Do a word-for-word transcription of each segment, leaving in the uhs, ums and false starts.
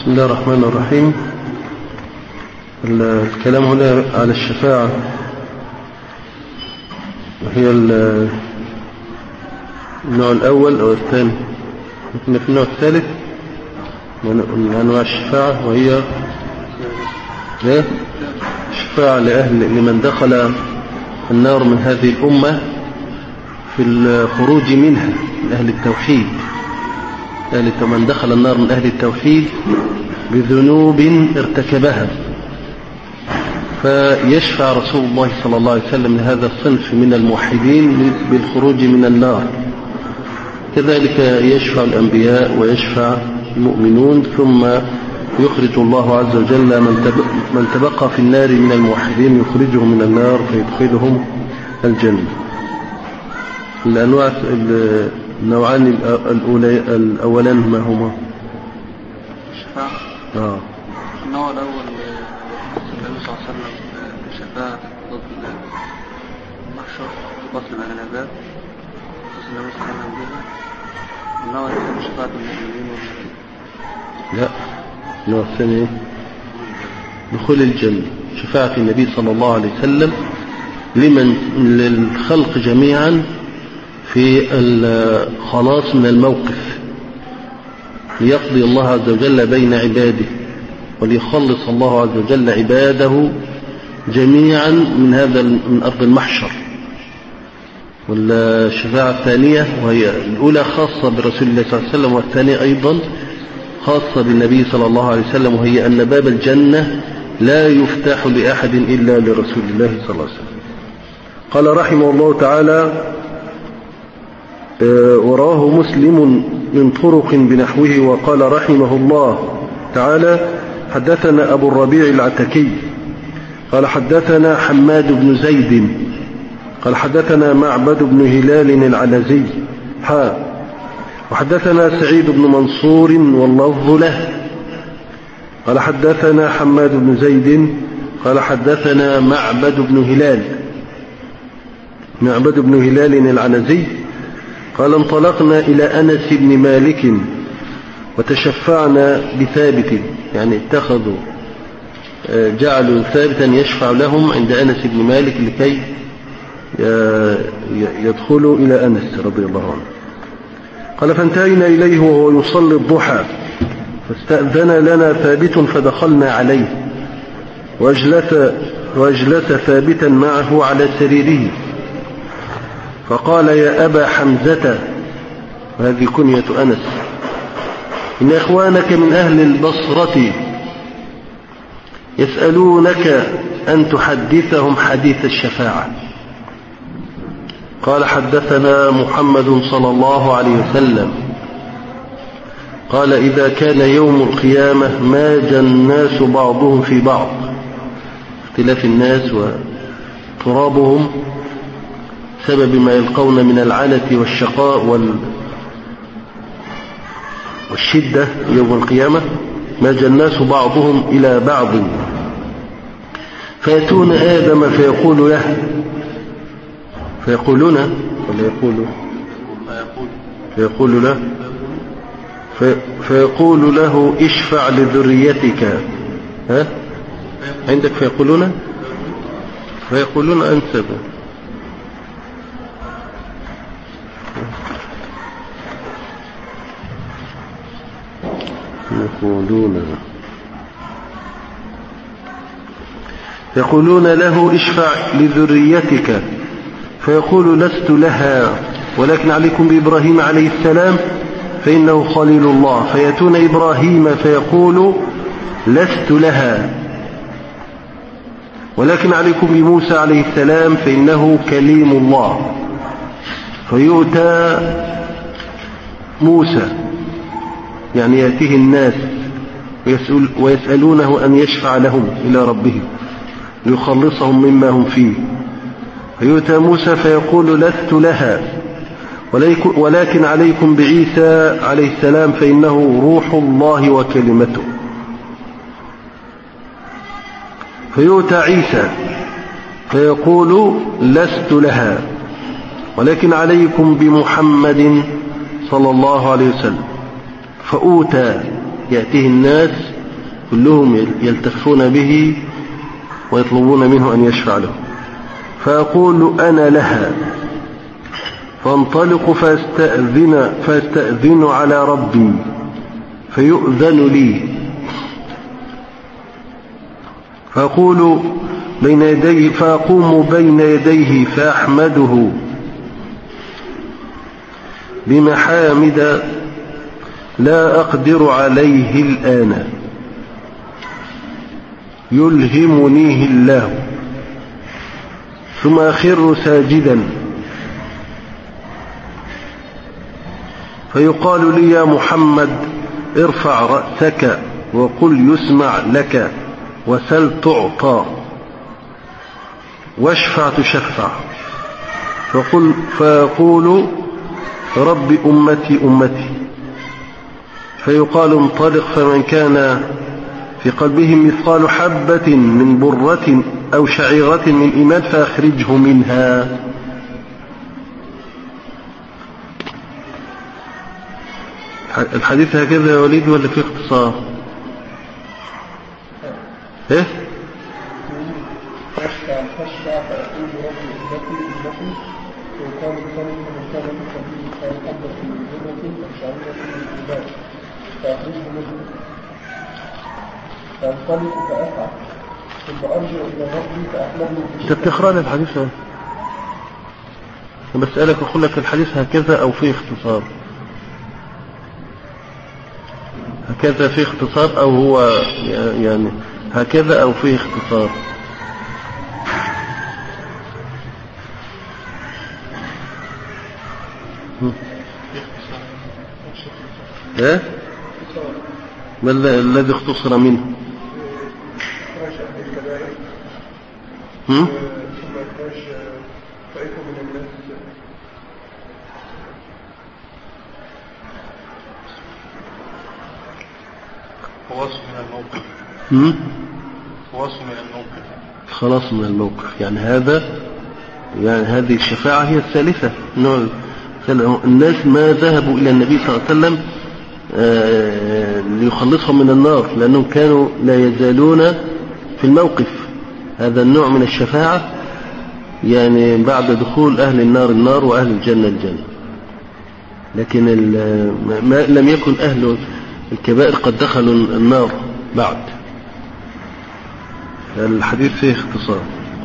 بسم الله الرحمن الرحيم. الكلام هنا على الشفاعة، وهي النوع الأول أو الثاني. كنا في النوع الثالث من أنواع الشفاعة، وهي الشفاعة لأهل لمن دخل النار من هذه الأمة في الخروج منها، من أهل التوحيد، أهل من دخل النار من أهل التوحيد بذنوب ارتكبها، فيشفع رسول الله صلى الله عليه وسلم لهذا الصنف من الموحدين بالخروج من النار. كذلك يشفع الأنبياء ويشفع المؤمنون، ثم يخرج الله عز وجل من تبقى في النار من الموحدين، يخرجهم من النار فيدخلهم الجنة. الأنواع النوعان الأولان ما هما؟ الشفاعة. آه. النوع الأول النبي صلى الله عليه وسلم شفاعة ضد المحشر فصل عن العذاب، فصل النبي صلى الله عليه وسلم بها. النوع الثاني شفاعة المؤمنين والمؤمنين. لا، النوع الثاني دخول الجنة، شفاعة النبي صلى الله عليه وسلم لمن للخلق جميعا في الخلاص من الموقف، ليقضي الله عز وجل بين عباده، وليخلص الله عز وجل عباده جميعا من هذا من أرض المحشر. والشفاعة الثانية، وهي الأولى خاصة برسول الله صلى الله عليه وسلم، والثانية أيضا خاصة بالنبي صلى الله عليه وسلم، وهي أن باب الجنة لا يفتح لأحد إلا لرسول الله صلى الله عليه وسلم. قال رحمه الله تعالى: ورواه مسلم من طرق بنحوه. وقال رحمه الله تعالى: حدثنا أبو الربيع العتكي قال حدثنا حماد بن زيد قال حدثنا معبد بن هلال العنزي حا وحدثنا سعيد بن منصور واللفظ له قال حدثنا حماد بن زيد قال حدثنا معبد بن هلال معبد بن هلال العنزي قال: انطلقنا إلى أنس بن مالك وتشفعنا بثابت، يعني اتخذوا جعلوا ثابتا يشفع لهم عند أنس بن مالك لكي يدخلوا إلى أنس رضي الله عنه. قال: فانتهينا إليه وهو يصلي الضحى، فاستأذن لنا ثابت فدخلنا عليه، وأجلس, وأجلس ثابتا معه على سريره، فقال: يا أبا حمزة، وهذه كنية أنس، إن إخوانك من أهل البصرة يسألونك أن تحدثهم حديث الشفاعة. قال: حدثنا محمد صلى الله عليه وسلم قال: إذا كان يوم القيامة ماج الناس بعضهم في بعض، اختلاف الناس وترابهم سبب ما يلقون من العنة والشقاء والشدة يوم القيامة، ماج الناس بعضهم إلى بعض، فيأتون آدم فيقول له فيقولون ولا يقول فيقول له في فيقول له: اشفع لذريتك. ها عندك فيقولون فيقولون أنسب يقولون يقولون له: اشفع لذريتك، فيقول: لست لها، ولكن عليكم بإبراهيم عليه السلام فإنه خليل الله. فيأتون إبراهيم فيقول: لست لها، ولكن عليكم بموسى عليه السلام فإنه كليم الله. فيؤتى موسى، يعني يأتيه الناس ويسأل ويسألونه أن يشفع لهم إلى ربهم ليخلصهم مما هم فيه. فيؤتى موسى فيقول: لست لها، ولكن عليكم بعيسى عليه السلام فإنه روح الله وكلمته. فيؤتى عيسى فيقول: لست لها، ولكن عليكم بمحمد صلى الله عليه وسلم. فأوتى، يأتيه الناس كلهم يلتفون به ويطلبون منه أن يشفع له. فأقول أنا لها، فانطلق فاستأذن, فاستأذن على ربي فيؤذن لي، فأقول بين يديه فأقوم بين يديه فأحمده بمحامد لا أقدر عليه الآن يلهمنيه الله، ثم أخر ساجدا فيقال لي يا محمد ارفع رأسك وقل يسمع لك وسل تعطى واشفع تشفع، فقل فيقول رب أمتي أمتي، فيقال انطلق فمن كان في قلبه مثقال حبة من برة أو شعيرة من إيمان فأخرجه منها. الحديث هكذا يا وليد ولا في اختصار؟ ايه فانطلق فأفعل ثم أرجع إلى ربي فأحمده. انت بتقرأ لي الحديث ايه؟ انا بسألك اقول لك الحديث هكذا او فيه اختصار؟ هكذا فيه اختصار او هو يعني هكذا او فيه اختصار؟ ايه ما الذي اختصر منه؟ هم خلاص من الموقف. هم خلاص من الموقف. خلاص من الموقف، يعني هذا يعني هذه الشفاعة هي الثالثة. الناس ما ذهبوا إلى النبي صلى الله عليه وسلم ليخلصهم من النار، لأنهم كانوا لا يزالون في الموقف. هذا النوع من الشفاعة يعني بعد دخول أهل النار النار وأهل الجنة الجنة، لكن ما لم يكن أهل الكبائر قد دخلوا النار بعد. الحديث فيه اختصار.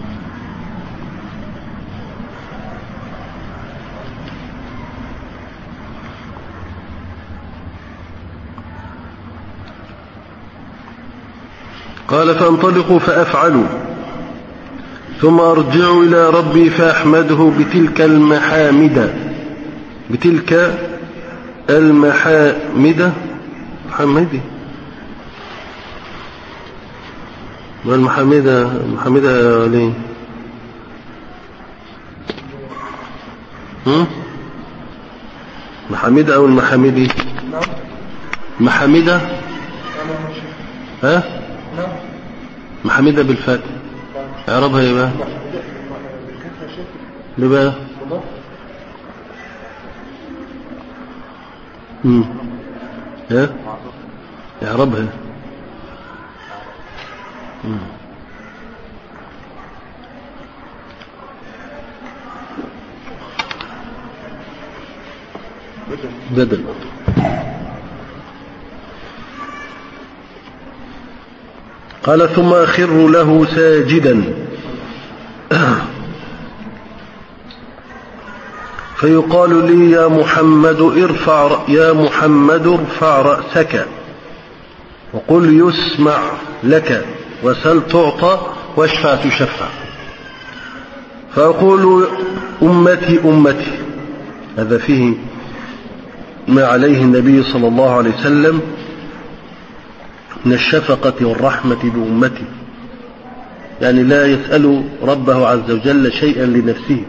قال فانطلقوا فأفعلوا ثم أرجع إلى ربي فأحمده بتلك المحامد بتلك المحامد محمدي والمحامدة المحامدة ليه هم محامدة أو المحامدي محامدة ها محامدة بالفتح اعربها ايه بقى؟ ليه بقى؟ امم ها اعربها. امم بدل. قال ثم أخر له ساجدا فيقال لي يا محمد ارفع يا محمد ارفع رأسك وقل يسمع لك وسل تعطى واشفع تشفع، فأقول أمتي أمتي. هذا فيه ما عليه النبي صلى الله عليه وسلم من الشفقة والرحمة بأمته، يعني لا يسأل ربه عز وجل شيئا لنفسه،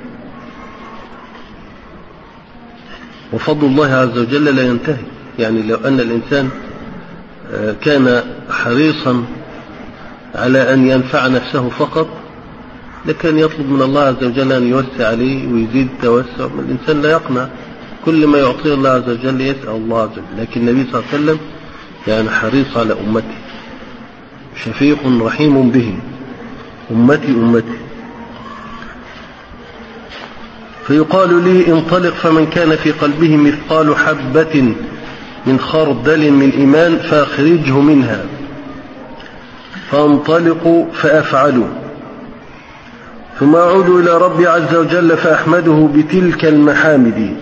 وفضل الله عز وجل لا ينتهي. يعني لو أن الإنسان كان حريصا على أن ينفع نفسه فقط لكان يطلب من الله عز وجل أن يوسع عليه ويزيد توسع. الإنسان لا يقنع، كل ما يعطيه الله عز وجل يسأل الله عز وجل، لكن النبي صلى الله عليه وسلم يعني حريص على أمته شفيق رحيم به أمتي أمتي. فيقال لي انطلق فمن كان في قلبه مثقال حبة من خردل من إيمان فأخرجه منها، فانطلق فأفعل، ثم أعود إلى ربي عز وجل فأحمده بتلك المحامد،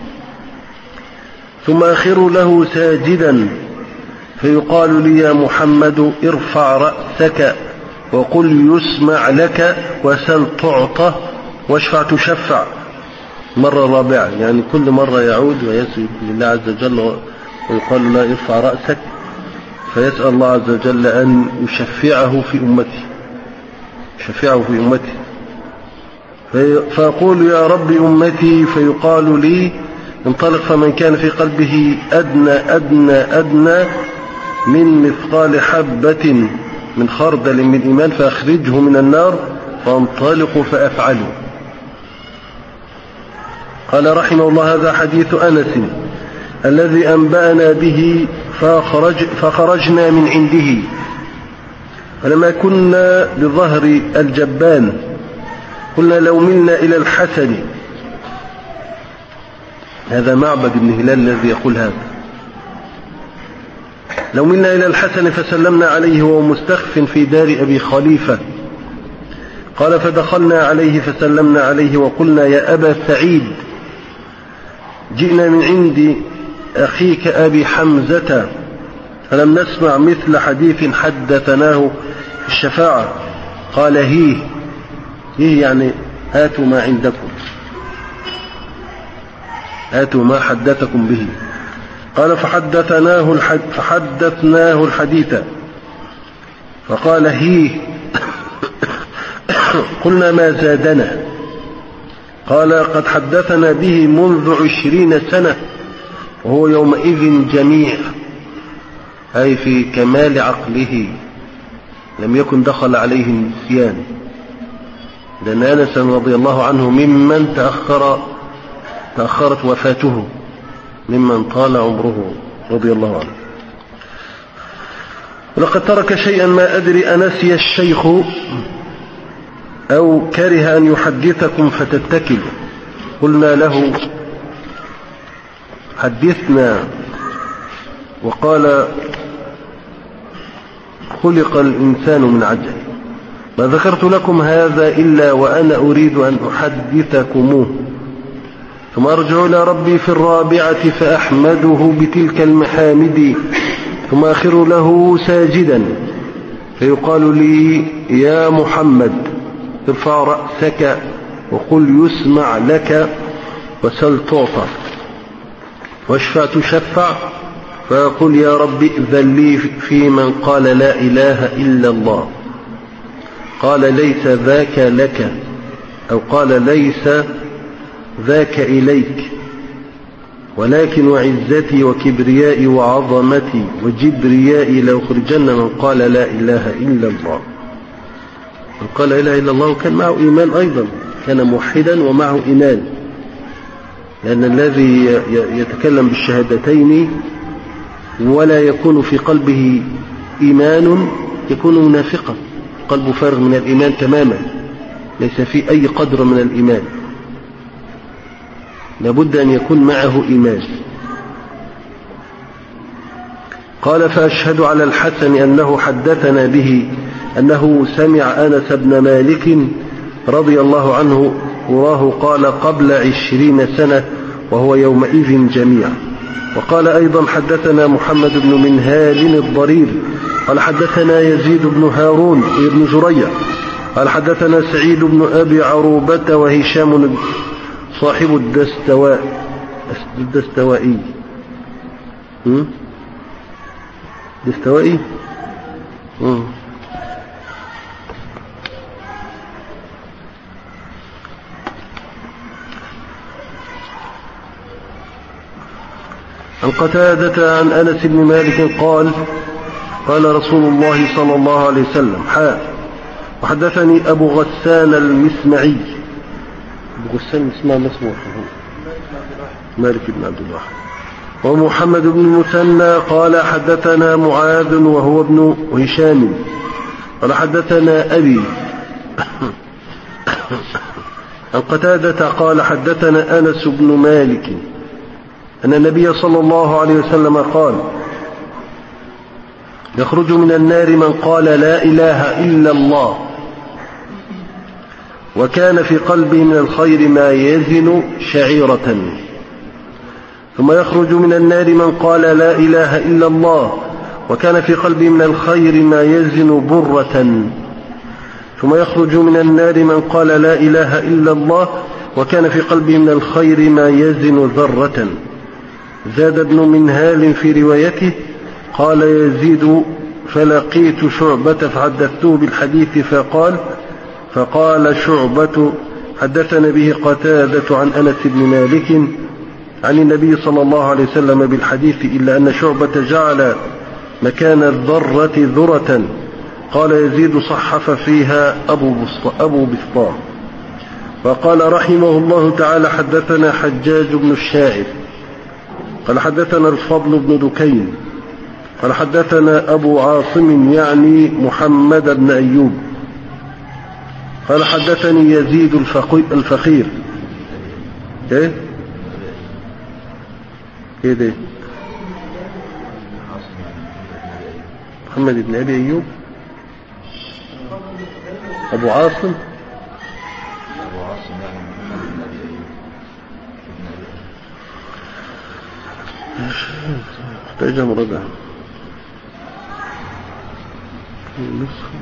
ثم أخر له ساجدا فيقال لي يا محمد ارفع رأسك وقل يسمع لك وسل تعطى واشفع تشفع. مرة رابعة، يعني كل مرة يعود ويسجد لله عز وجل ويقال له ارفع رأسك، فيسأل الله عز وجل أن يشفعه في أمته يشفعه في أمته فأقول يا رب أمتي، فيقال لي انطلق فمن كان في قلبه أدنى أدنى أدنى من مثقال حبة من خردل من إيمان فأخرجه من النار، فانطلق فأفعله. قال رحمه الله هذا حديث أنس الذي أنبأنا به فخرج فخرجنا من عنده، فلما كنا بظهر الجبان قلنا لو ملنا إلى الحسن. هذا معبد بن هلال الذي يقول هذا. لو ملنا إلى الحسن فسلمنا عليه وهو مستخف في دار أبي خليفة. قال فدخلنا عليه فسلمنا عليه وقلنا يا أبا سعيد جئنا من عند أخيك أبي حمزة فلم نسمع مثل حديث حدثناه في الشفاعة. قال هي هي يعني هاتوا ما عندكم، هاتوا ما حدثكم به. قال فحدثناه الحد فحدثناه الحديث فقال هي قلنا ما زادنا. قال قد حدثنا به منذ عشرين سنة وهو يومئذ جميع، أي في كمال عقله، لم يكن دخل عليه النسيان، لأن أنس رضي الله عنه ممن تأخر تأخرت وفاته، ممن طال عمره رضي الله عنه. ولقد ترك شيئا ما أدري أنسي الشيخ أو كره أن يحدثكم فتتكلوا. قلنا له حدثنا، وقال خلق الإنسان من عجل. ما ذكرت لكم هذا إلا وأنا أريد أن أحدثكموه، ثم أرجع إلى ربي في الرابعة فأحمده بتلك المحامد، ثم أخر له ساجدا فيقال لي يا محمد ارفع رأسك وقل يسمع لك وسل تعطى واشفع تشفع. فيقول يا رب ائذن لي في من قال لا إله إلا الله. قال ليس ذاك لك، أو قال ليس ذاك إليك، ولكن وعزتي وكبريائي وعظمتي وجبريائي لأخرجن من قال لا إله إلا الله. من قال لا إله إلا الله وكان معه إيمان أيضا، كان موحدا ومعه إيمان، لأن الذي يتكلم بالشهادتين ولا يكون في قلبه إيمان يكون منافقا، قلبه فارغ من الإيمان تماما، ليس فيه أي قدر من الإيمان، لابد أن يكون معه إيمان. قال فأشهد على الحسن أنه حدثنا به أنه سمع أنس بن مالك رضي الله عنه وراه قال قبل عشرين سنة وهو يومئذ جميع. وقال أيضا حدثنا محمد بن منهال الضرير قال حدثنا يزيد بن هارون بن زريع قال حدثنا سعيد بن أبي عروبة وهشام صاحب الدستواء الدستوائي دستوائي عن قتادة عن أنس بن مالك قال قال رسول الله صلى الله عليه وسلم حاء وحدثني أبو غسان المسمعي. أبو غسان اسمه مسموح مالك بن عبد الله. ومحمد بن المثنى قال حدثنا معاذ وهو ابن هشام قال حدثنا أبي عن قتادة قال حدثنا أنس بن مالك أن النبي صلى الله عليه وسلم قال يخرج من النار من قال لا إله إلا الله وكان في قلبه من الخير ما يزن شعيرة، ثم يخرج من النار من قال لا إله إلا الله وكان في قلبه من الخير ما يزن برة، ثم يخرج من النار من قال لا إله إلا الله وكان في قلبه من الخير ما يزن ذرة. زاد ابن منهال في روايته قال يزيد فلقيت شعبة فحدثته بالحديث فقال فقال شعبة حدثنا به قتادة عن أنس بن مالك عن النبي صلى الله عليه وسلم بالحديث إلا أن شعبة جعل مكان الذرة ذرة. قال يزيد صحف فيها أبو أبو بسطام. وقال رحمه الله تعالى حدثنا حجاج بن الشاعر قال حدثنا الفضل بن دكين قال حدثنا أبو عاصم يعني محمد بن أيوب قال حدثني يزيد الفقير ايه ايه ده محمد بن أبي أيوب أبو عاصم أبو عاصم يعني محمد بن أبي أيوب محتاج مراجعة النسخة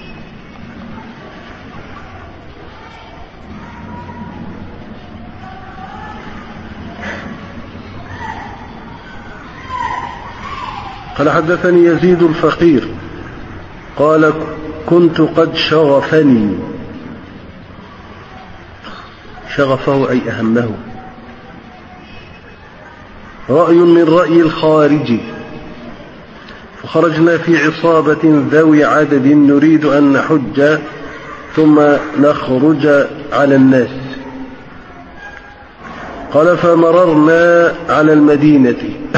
قال حدثني يزيد الفقير قال كنت قد شغفني شغفه أي أهمه رأي من رأي الخارج فخرجنا في عصابة ذوي عدد نريد أن نحج ثم نخرج على الناس. قال فمررنا على المدينة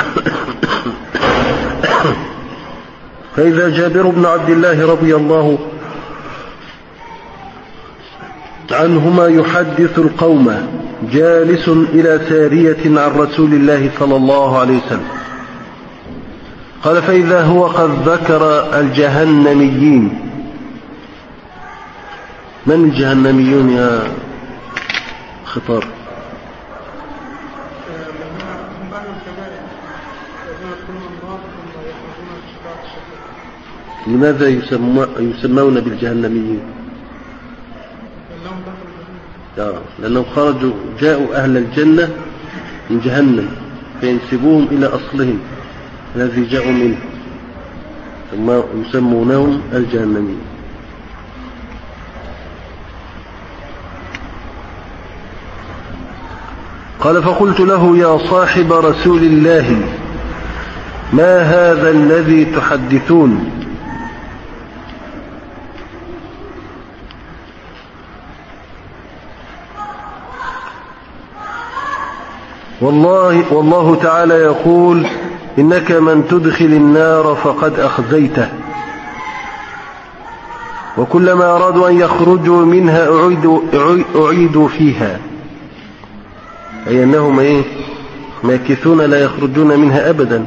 فإذا جابر بن عبد الله رضي الله عنهما يحدث القوم جالس إلى سارية عن رسول الله صلى الله عليه وسلم. قال فإذا هو قد ذكر الجهنميين. من الجهنميون يا خطار؟ لماذا يسمون بالجهنميين؟ لأنهم خرجوا جاءوا أهل الجنة من جهنم فينسبوهم إلى أصلهم الذي جاءوا منه ثم يسمونهم الجهنميين. قال فقلت له يا صاحب رسول الله ما هذا الذي تحدثون؟ والله, والله تعالى يقول إنك من تدخل النار فقد أخزيته وكلما أرادوا أن يخرجوا منها أعيدوا, أعيدوا فيها، أي أنهم إيه ماكثون لا يخرجون منها أبدا.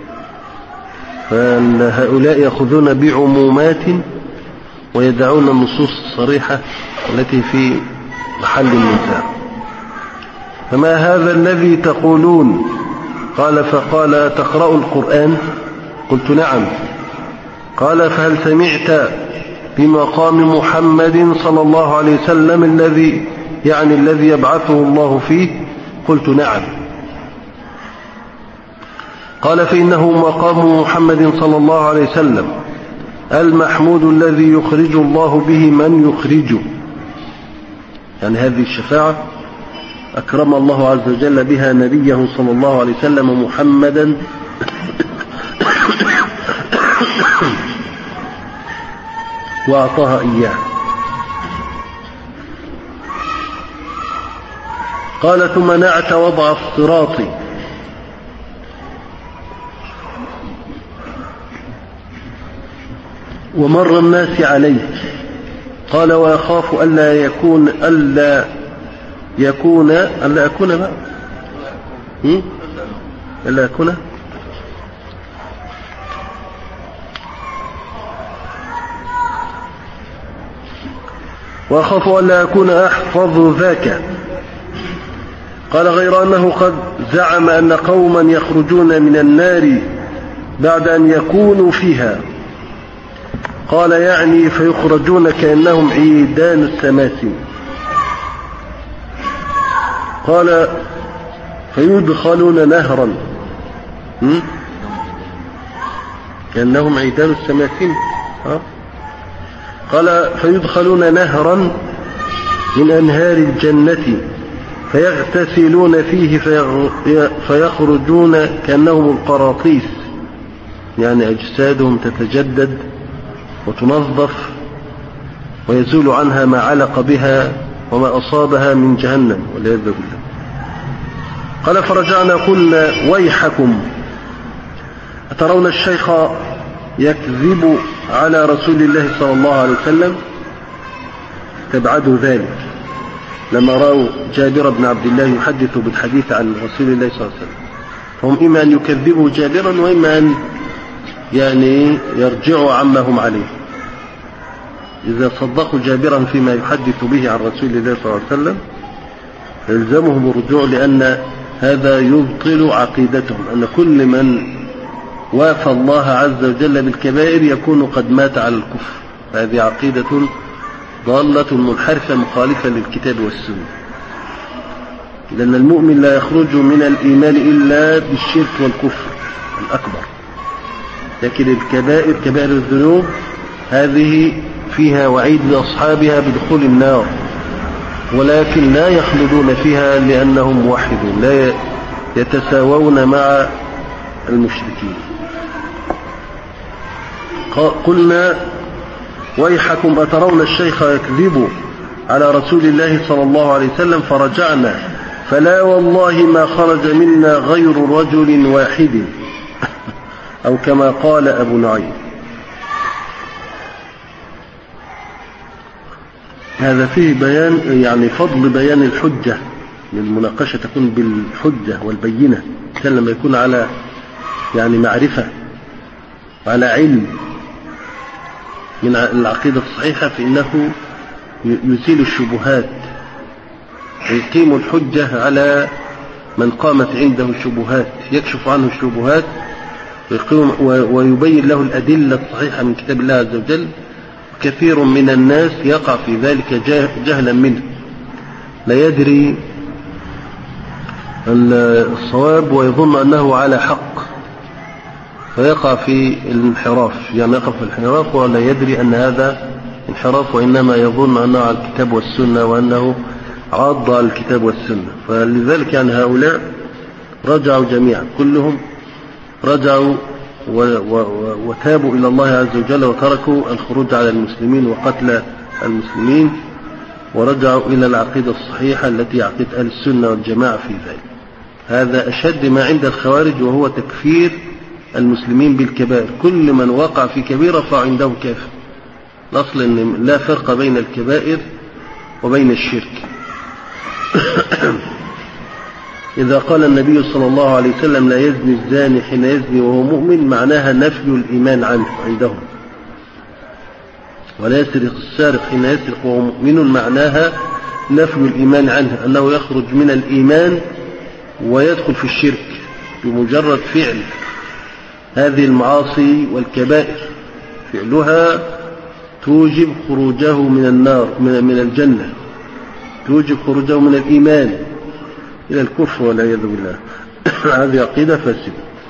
فأن هؤلاء يأخذون بعمومات ويدعون النصوص الصريحة التي في محل النزاع. فما هذا الذي تقولون؟ قال فقال تقرأ القرآن؟ قلت نعم. قال فهل سمعت بمقام محمد صلى الله عليه وسلم الذي يعني الذي يبعثه الله فيه؟ قلت نعم. قال فإنه مقام محمد صلى الله عليه وسلم المحمود الذي يخرج الله به من يخرجه، يعني هذه الشفاعة أكرم الله عز وجل بها نبيه صلى الله عليه وسلم محمدا وأعطاها إياه. قال ثم نعت وضع الصراط ومر الناس عليه. قال ويخاف ألا يكون ألا يكون ألا يكون بقى هم؟ ألا يكون وأخاف ألا يكون أحفظ ذاك. قال غير أنه قد زعم أن قوما يخرجون من النار بعد أن يكونوا فيها. قال يعني فيخرجون كأنهم عيدان السماسم. قال فيدخلون نهرا كأنهم عيدان السماسم. قال فيدخلون نهرا من أنهار الجنة فيغتسلون فيه فيخرجون كأنهم القراطيس، يعني أجسادهم تتجدد وتنظف ويزول عنها ما علق بها وما أصابها من جهنم والعياذ بالله. قال فرجعنا قلنا ويحكم أترون الشيخ يكذب على رسول الله صلى الله عليه وسلم؟ تبعدوا ذلك لما رأوا جابر بن عبد الله يحدث بالحديث عن رسول الله صلى الله عليه وسلم، فهم إما أن يكذبوا جابرا وإما أن يعني يرجعوا عما هم عليه. إذا صدقوا جابرا فيما يحدث به عن رسول الله صلى الله عليه وسلم يلزمهم الرجوع، لأن هذا يبطل عقيدتهم، أن كل من وافى الله عز وجل بالكبائر يكون قد مات على الكفر. هذه عقيدة ضالة منحرفة مخالفة للكتاب والسنة، لأن المؤمن لا يخرج من الإيمان إلا بالشرك والكفر الأكبر، لكن الكبائر كبائر الذنوب هذه فيها وعيد لأصحابها بدخول النار، ولكن لا يخلدون فيها لأنهم موحدون لا يتساوون مع المشركين. قلنا ويحكم أترون الشيخ يكذب على رسول الله صلى الله عليه وسلم؟ فرجعنا فلا والله ما خرج منا غير رجل واحد أو كما قال أبو نعيم. هذا فيه بيان يعني فضل بيان الحجة، المناقشة تكون بالحجة والبينة، كان لما يكون على يعني معرفة وعلى علم من العقيدة الصحيحة فإنه يزيل الشبهات ويقيم الحجة على من قامت عنده الشبهات، يكشف عنه الشبهات ويبين له الأدلة الصحيحة من كتاب الله عز وجل. كثير من الناس يقع في ذلك جهلا منه، لا يدري الصواب ويظن أنه على حق فيقع في الانحراف، يعني يقع في الانحراف ولا يدري أن هذا انحراف، وإنما يظن أنه على الكتاب والسنة وأنه عاض على الكتاب والسنة. فلذلك يعني هؤلاء رجعوا جميعا كلهم رجعوا وتابوا إلى الله عز وجل وتركوا الخروج على المسلمين وقتل المسلمين، ورجعوا إلى العقيدة الصحيحة التي عقيدة أهل السنة والجماعة في ذلك. هذا أشد ما عند الخوارج، وهو تكفير المسلمين بالكبائر. كل من وقع في كبيرة فعنده كافر. الأصل أن لا فرق بين الكبائر وبين الشرك. إذا قال النبي صلى الله عليه وسلم لا يزني الزاني حين يزني وهو مؤمن، معناها نفي الإيمان عنه عندهم. ولا يسرق السارق حين يسرق وهو مؤمن، معناها نفي الإيمان عنه، أنه يخرج من الإيمان ويدخل في الشرك بمجرد فعل هذه المعاصي والكبائر. فعلها توجب خروجه من النار من الجنة، توجب خروجه من الإيمان إلى الكفر والعياذ بالله. هذه عقيدة فاسدة،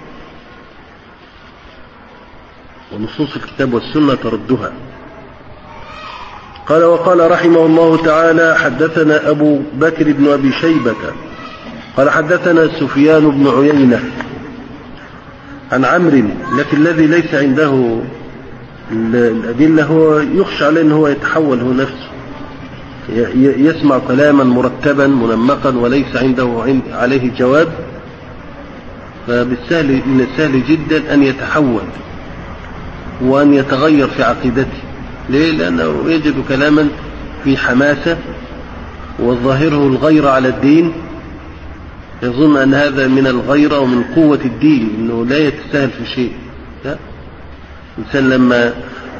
ونصوص الكتاب والسنة تردها. قال وقال رحمه الله تعالى حدثنا أبو بكر بن أبي شيبة قال حدثنا سفيان بن عيينة عن عمرو، لكن الذي ليس عنده الأدلة هو يخشى عليه أنه يتحول هو نفسه، يسمع كلاما مرتبا منمقا وليس عنده عليه جواب، فبالسهل من السهل جدا أن يتحول وأن يتغير في عقيدته. ليه؟ لأنه يجد كلاما في حماسة وظاهره الغير على الدين، يظن أن هذا من الغيرة ومن قوة الدين، أنه لا يتساهل في شيء. لا، الإنسان لما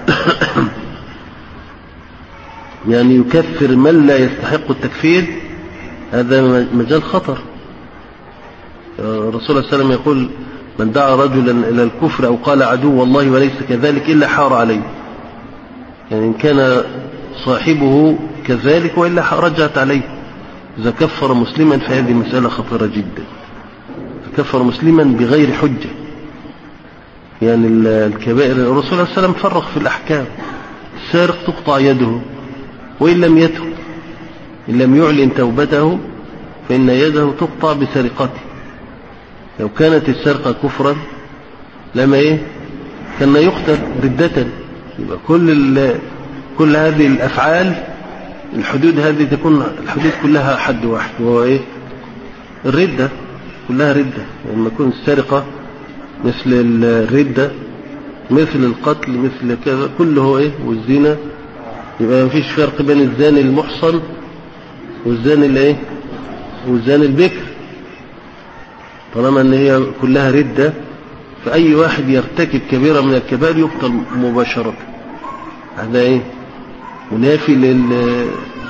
يعني يكفر من لا يستحق التكفير هذا مجال خطر. الرسول صلى الله عليه وسلم يقول: من دعا رجلا إلى الكفر أو قال عدو الله وليس كذلك إلا حار عليه. يعني إن كان صاحبه كذلك وإلا رجعت عليه. إذا كفر مسلما فهذه مسألة خطيرة جدا. كفر مسلما بغير حجة. يعني الكبائر الرسول صلى الله عليه وسلم فرق في الأحكام. السارق تقطع يده وإن لم يتب، إن لم يعلن توبته فإن يده تقطع بسرقته. لو كانت السرقة كفرا لما إيه كان يقتل ردة. يبقى كل كل هذه الأفعال الحدود هذه تكون الحدود كلها حد واحد، وهو إيه الردة، كلها ردة. لما يكون السرقة مثل الردة مثل القتل مثل كذا كله إيه، والزنا. يبقى ما فيش فرق بين الزاني المحصن والزاني الايه والزاني البكر، طالما ان هي كلها ردة. فأي واحد يرتكب كبيرة من الكبائر يقتل مباشرة. هذا ايه منافي لل...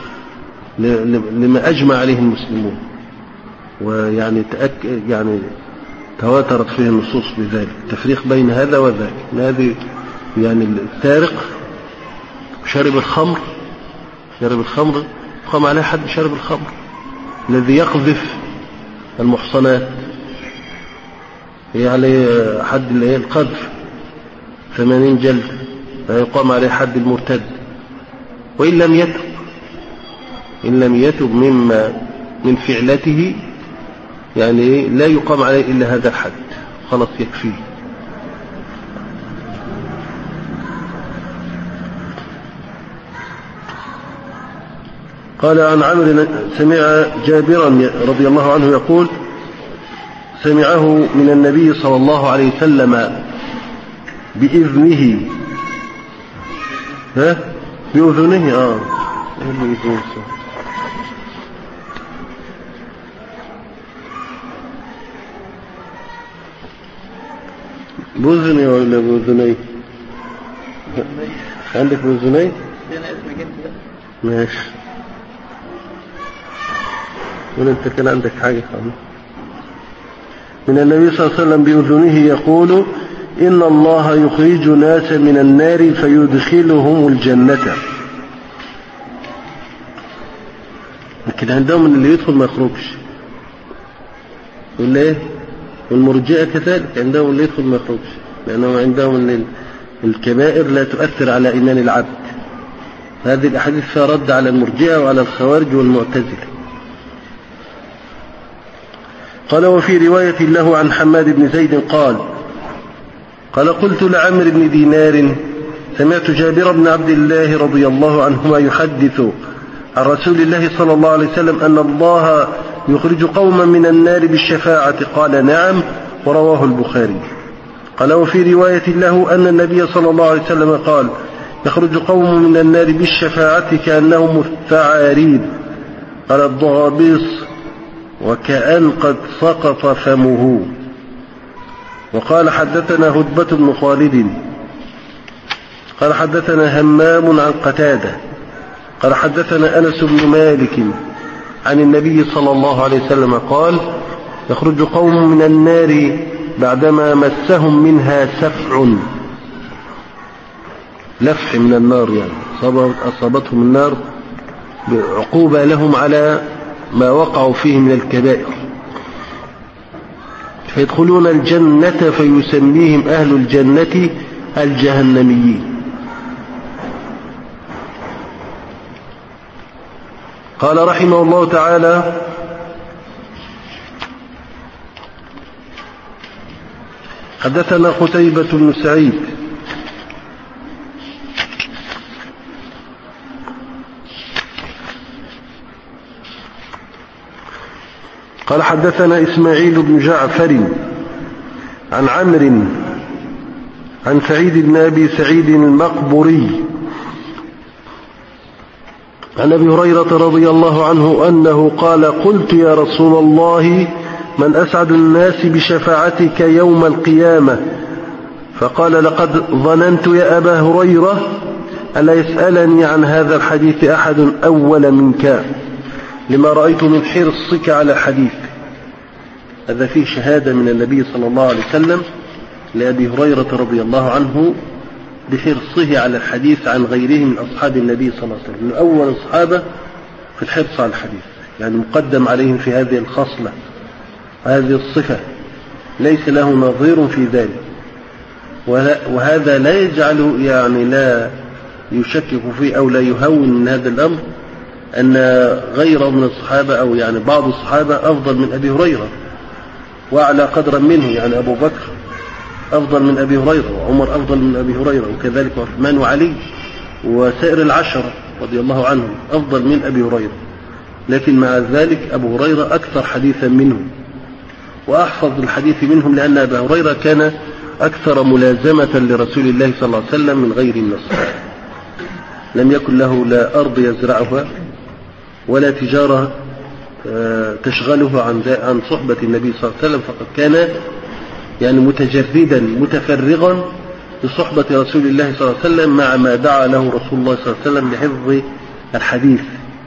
لما أجمع عليه المسلمون، ويعني تأك... يعني تواترت فيه النصوص بذلك. التفريق بين هذا وذاك. هذه يعني السارق شارب الخمر شارب الخمر قام عليه حد شارب الخمر. الذي يقذف المحصنات هي عليه حد اللي هي القذف ثمانين جلد، فيقام عليه حد المرتد وإن لم يتب إن لم يتب مما من فعلته، يعني لا يقام عليه إلا هذا الحد، خلاص يكفيه. قال عن عمرو سمع جابرا رضي الله عنه يقول: سمعه من النبي صلى الله عليه وسلم بإذنه ها بأذنه آه بأذنه ولا بأذنه؟ عندك بأذنه؟ ماشي. ولا انت كان عندك حاجة خالص؟ من النبي صلى الله عليه وسلم بأذنه يقول: إن الله يخرج ناس من النار فيدخلهم الجنة. لكن عندهم من اللي يدخل ما يخرجش، ولا ايه؟ والمرجئة كذلك عندهم اللي يدخل ما يخرجش، لأنهم عندهم ان الكبائر لا تؤثر على إيمان العبد. هذه الأحاديث فيها رد على المرجئة وعلى الخوارج والمعتزلة. قال: وفي رواية له عن حماد بن زيد قال: قال قلت لعمرو بن دينار: سمعت جابر بن عبد الله رضي الله عنهما يحدث عن رسول الله صلى الله عليه وسلم أن الله يخرج قوما من النار بالشفاعة. قال: نعم، ورواه البخاري. قال: وفي رواية له أن النبي صلى الله عليه وسلم قال: يخرج قوم من النار بالشفاعة كأنهم الثعاريب. قال: الضغابيص وكأن قد سقط فمه. وقال: حدثنا هدبة بن خالد قال: حدثنا همام عن قتادة قال: حدثنا أنس بن مالك عن النبي صلى الله عليه وسلم قال: يخرج قوم من النار بعدما مسهم منها سفع. لفح من النار، يعني أصابتهم النار بعقوبة لهم على ما وقعوا فيه من الكبائر، فيدخلون الجنة فيسميهم أهل الجنة الجهنميين. قال رحمه الله تعالى: حدثنا قتيبة بن سعيد قال: حدثنا إسماعيل بن جعفر عن عمرو عن سعيد بن أبي سعيد المقبري عن أبي هريرة رضي الله عنه أنه قال قلت يا رسول الله من أسعد الناس بشفاعتك يوم القيامة؟ فقال لقد ظننت يا أبا هريرة ألا يسألني عن هذا الحديث أحد أول منك لما رأيت من حرصك على الحديث. هذا فيه شهادة من النبي صلى الله عليه وسلم لأبي هريرة رضي الله عنه بحرصه على الحديث عن غيره من أصحاب النبي صلى الله عليه وسلم، من أول الصحابة في الحرص على الحديث، يعني مقدم عليهم في هذه الخصلة هذه الصفة ليس له نظير في ذلك. وهذا لا يجعل يعني لا يشكك فيه أو لا يهون من هذا الأمر أن غيره من الصحابة أو يعني بعض الصحابة أفضل من أبي هريرة وأعلى قدرا منه، يعني أبو بكر أفضل من أبي هريرة وعمر أفضل من أبي هريرة وكذلك عثمان وعلي وسائر العشرة رضي الله عنهم أفضل من أبي هريرة، لكن مع ذلك أبو هريرة أكثر حديثا منهم وأحفظ الحديث منهم، لأن أبا هريرة كان أكثر ملازمة لرسول الله صلى الله عليه وسلم من غير من الصحابة. لم يكن له لا أرض يزرعها ولا تجارة تشغله عن عن صحبة النبي صلى الله عليه وسلم، فقد كان يعني متجردا متفرغا لصحبة رسول الله صلى الله عليه وسلم مع ما دعا له رسول الله صلى الله عليه وسلم لحفظ الحديث،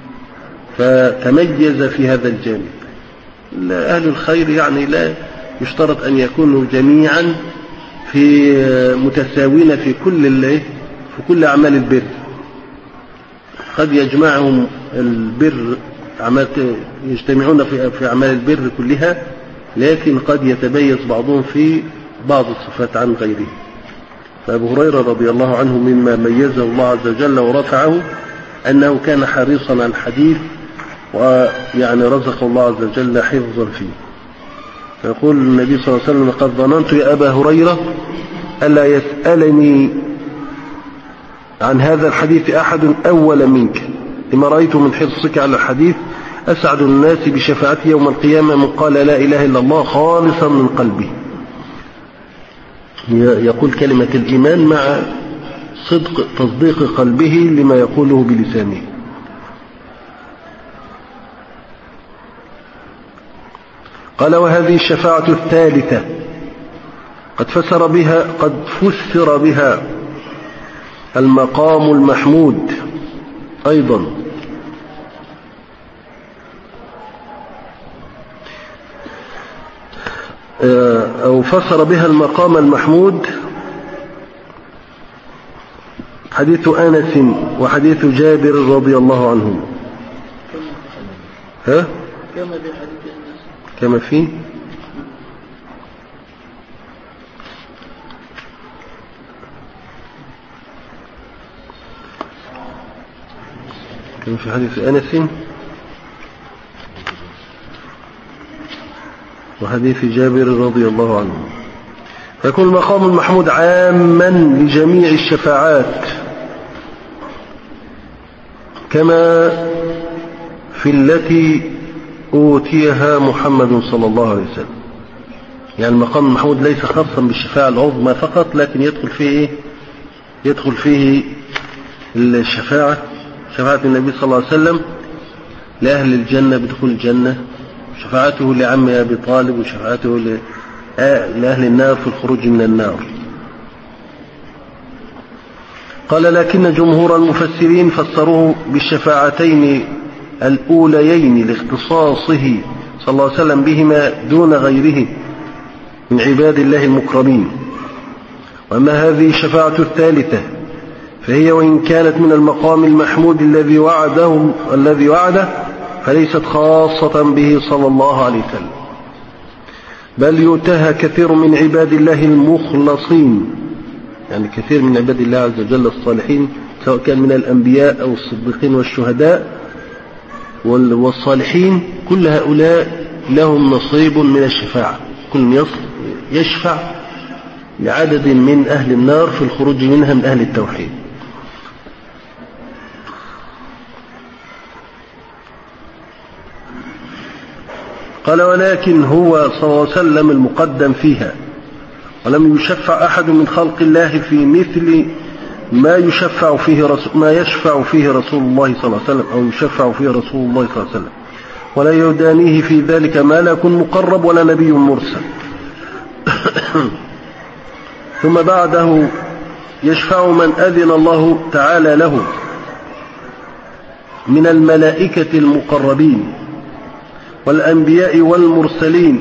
فتميز في هذا الجانب. أهل الخير يعني لا يشترط أن يكونوا جميعا في متساوين في كل في كل أعمال البر، قد يجمعهم البر يجتمعون في في أعمال البر كلها، لكن قد يتميز بعضهم في بعض الصفات عن غيره. فأبو هريرة رضي الله عنه مما ميزه الله عز وجل ورفعه أنه كان حريصا على الحديث، ويعني رزق الله عز وجل حفظا فيه. فيقول النبي صلى الله عليه وسلم قد ظننت يا أبا هريرة ألا يسألني عن هذا الحديث أحد أول منك لما رأيت من حرصك على الحديث. أسعد الناس بشفاعتي يوم القيامة من قال لا إله إلا الله خالصا من قلبه. يقول كلمة الإيمان مع صدق تصديق قلبه لما يقوله بلسانه. قال وهذه الشفاعة الثالثة قد فسر بها قد فسر بها المقام المحمود أيضا، أو فسر بها المقام المحمود حديث أنس وحديث جابر رضي الله عنهم. ها؟ كما في كما في حديث أنس وحديث جابر رضي الله عنه. فيكون المقام المحمود عاما لجميع الشفاعات كما في التي أوتيها محمد صلى الله عليه وسلم. يعني المقام المحمود ليس خاصا بالشفاعة العظمى فقط، لكن يدخل فيه إيه؟ يدخل فيه الشفاعة شفاعة النبي صلى الله عليه وسلم لأهل الجنة بدخول الجنة، شفاعته لعم أبي طالب، وشفاعته لأهل النار في الخروج من النار. قال لكن جمهور المفسرين فسروه بالشفاعتين الأوليين لاختصاصه صلى الله عليه وسلم بهما دون غيره من عباد الله المكرمين. وأما هذه الشفاعة الثالثة فهي وإن كانت من المقام المحمود الذي وعده الذي وعده فليست خاصة به صلى الله عليه وسلم، بل يؤتاها كثير من عباد الله المخلصين، يعني كثير من عباد الله عز وجل الصالحين، سواء كان من الأنبياء أو الصديقين والشهداء والصالحين، كل هؤلاء لهم نصيب من الشفاعة، كل يشفع لعدد من أهل النار في الخروج منها من أهل التوحيد. قال ولكن هو صلى الله عليه وسلم المقدم فيها، ولم يشفع أحد من خلق الله في مثل ما يشفع فيه رسول ما يشفع فيه رسول الله صلى الله عليه وسلم أو يشفع فيه رسول الله صلى الله عليه وسلم، ولا يدانيه في ذلك ملك مقرب ولا نبي مرسل. ثم بعده يشفع من أذن الله تعالى له من الملائكة المقربين والأنبياء والمرسلين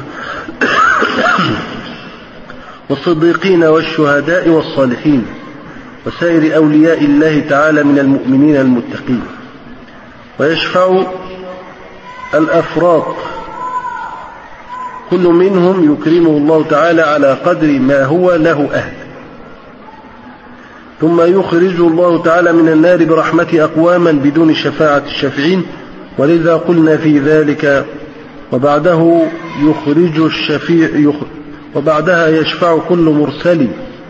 والصديقين والشهداء والصالحين وسائر أولياء الله تعالى من المؤمنين المتقين. ويشفع الأفراد كل منهم يكرمه الله تعالى على قدر ما هو له أهل. ثم يخرج الله تعالى من النار برحمة أقواما بدون شفاعة الشافعين، ولذا قلنا في ذلك. وبعده يخرج الشفيع يخ... وبعدها يشفع كل مرسل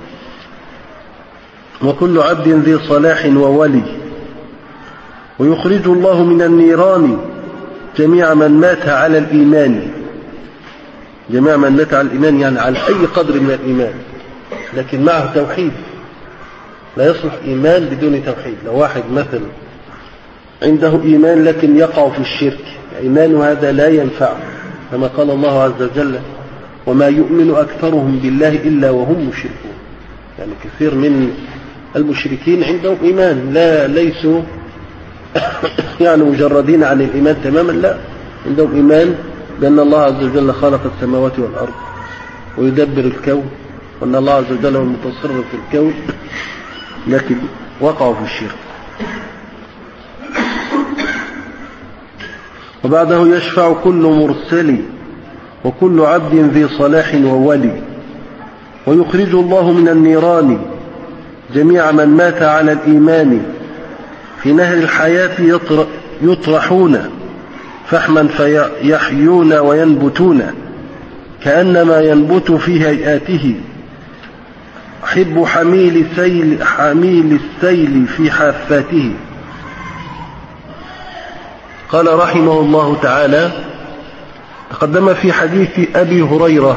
وكل عبد ذي صلاح وولي. ويخرج الله من النيران جميع من مات على الإيمان، جميع من مات على الإيمان يعني على أي قدر من الإيمان، لكن معه توحيد. لا يصلح إيمان بدون توحيد. لو واحد مثلا عنده إيمان لكن يقع في الشرك، إيمان هذا لا ينفع، كما قال الله عز وجل: وما يؤمن أكثرهم بالله إلا وهم مشركون. يعني كثير من المشركين عندهم إيمان، لا ليسوا يعني مجردين عن الإيمان تماما، لا، عندهم إيمان بأن الله عز وجل خلق السماوات والأرض ويدبر الكون، وأن الله عز وجل هو المتصرف في الكون، لكن وقعوا في الشرك. وبعده يشفع كل مرسل وكل عبد ذي صلاح وولي. ويخرج الله من النيران جميع من مات على الإيمان في نهر الحياة يطرحون فحما فيحيون وينبتون كأنما ينبت في هيئاته حب حميل السيل, حميل السيل في حافاته. قال رحمه الله تعالى: تقدم في حديث أبي هريرة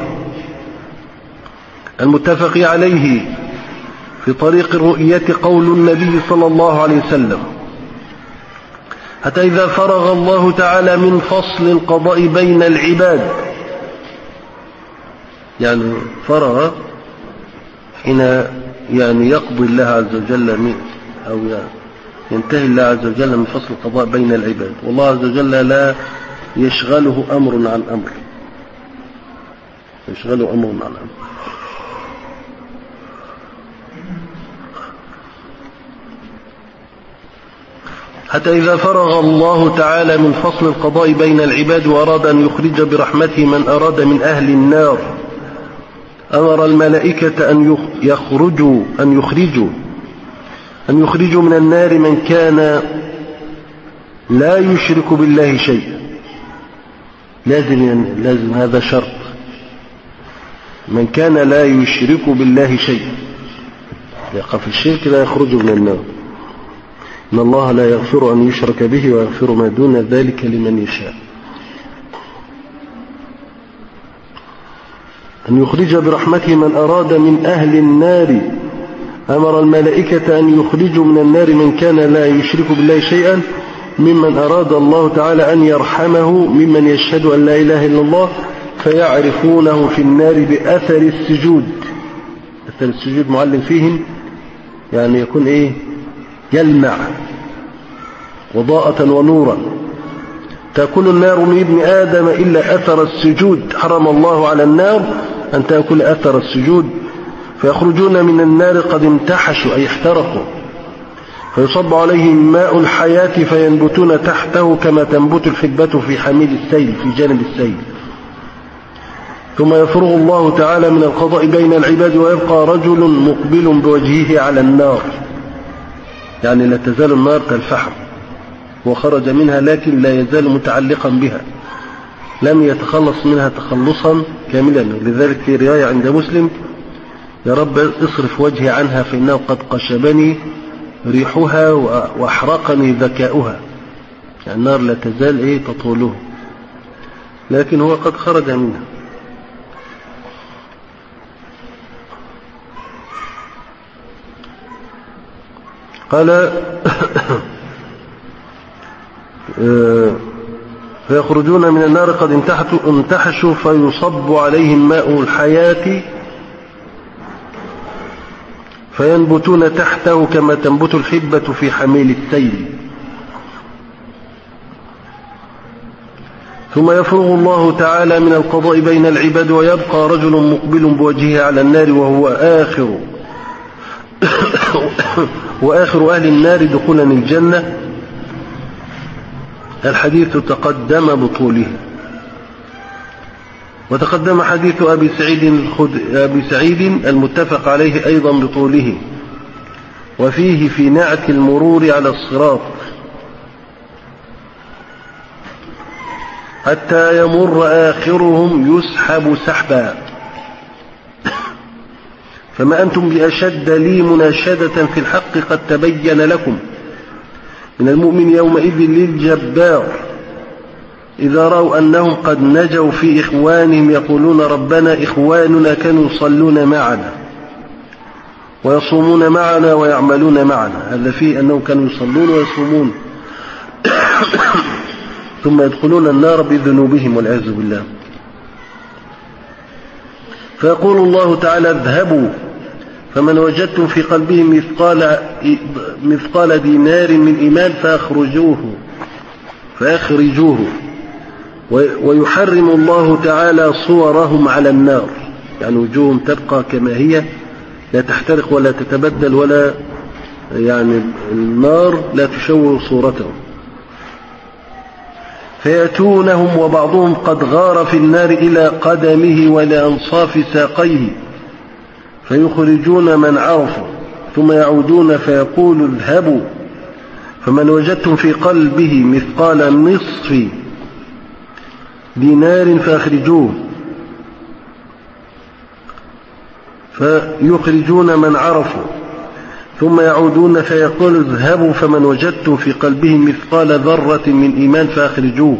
المتفق عليه في طريق الرؤية قول النبي صلى الله عليه وسلم: حتى إذا فرغ الله تعالى من فصل القضاء بين العباد، يعني فرغ حين يعني يقضي الله عز وجل من أو ينتهي الله عز وجل من فصل القضاء بين العباد، والله عز وجل لا يشغله أمر عن أمر، يشغله أمر عن أمر. حتى إذا فرغ الله تعالى من فصل القضاء بين العباد وأراد أن يخرج برحمته من أراد من أهل النار، أمر الملائكة أن يخرجوا أن يخرجوا أن يخرجوا من النار من كان لا يشرك بالله شيئا. لازم لازم هذا شرط، من كان لا يشرك بالله شيئا، يقع في الشرك لا يخرج من النار. إن الله لا يغفر أن يشرك به ويغفر ما دون ذلك لمن يشاء. أن يخرج برحمته من أراد من أهل النار، أمر الملائكة أن يخرجوا من النار من كان لا يشرك بالله شيئا ممن أراد الله تعالى أن يرحمه ممن يشهد أن لا إله إلا الله فيعرفونه في النار بأثر السجود. أثر السجود معلم فيهم يعني يكون إيه؟ يلمع وضاءة ونورا. تأكل النار من ابن آدم إلا أثر السجود، حرم الله على النار أن تأكل أثر السجود. فيخرجون من النار قد امتحشوا أي احترقوا، فيصب عليهم ماء الحياة فينبتون تحته كما تنبت الحبة في حميل السيل في جانب السيل. ثم يفرغ الله تعالى من القضاء بين العباد ويبقى رجل مقبل بوجهه على النار، يعني لا تزال النار كالفحم، وخرج منها لكن لا يزال متعلقا بها، لم يتخلص منها تخلصا كاملا. لذلك في رواية عند مسلم: يا رب اصرف وجهي عنها فإنه قد قشبني ريحها وأحرقني ذكاؤها. يعني النار لا تزال إيه تطوله، لكن هو قد خرج منها. قال فيخرجون من النار قد انتحشوا فيصب عليهم ماء الحياة فينبتون تحته كما تنبت الحبة في حميل السيل. ثم يفرغ الله تعالى من القضاء بين العباد ويبقى رجل مقبل بوجهه على النار وهو آخر وآخر أهل النار دخولا الجنة. الحديث تقدم بطوله. وتقدم حديث أبي سعيد, أبي سعيد المتفق عليه أيضا بطوله، وفيه في نعت المرور على الصراط حتى يمر آخرهم يسحب سحبا. فما أنتم بأشد لي مناشدة في الحق قد تبين لكم من المؤمن يومئذ للجبار إذا رأوا أنهم قد نجوا في إخوانهم يقولون ربنا إخواننا كانوا يصلون معنا ويصومون معنا ويعملون معنا. هذا فيه أنهم كانوا يصلون ويصومون ثم يدخلون النار بذنوبهم والعياذ بالله. فيقول الله تعالى اذهبوا فمن وجدتم في قلبه مثقال مثقال دينار من إيمان فأخرجوه فأخرجوه ويحرم الله تعالى صورهم على النار، يعني وجوههم تبقى كما هي لا تحترق ولا تتبدل ولا يعني النار لا تشوه صورتهم. فيأتونهم وبعضهم قد غار في النار إلى قدمه ولأنصاف ساقيه فيخرجون من عرفوا ثم يعودون فيقول اذهبوا فمن وجدتم في قلبه مثقال نصف دينار فأخرجوه فيخرجون من عرفوا ثم يعودون فيقول اذهبوا فمن وجدتم في قلبه مثقال ذرة من إيمان فأخرجوه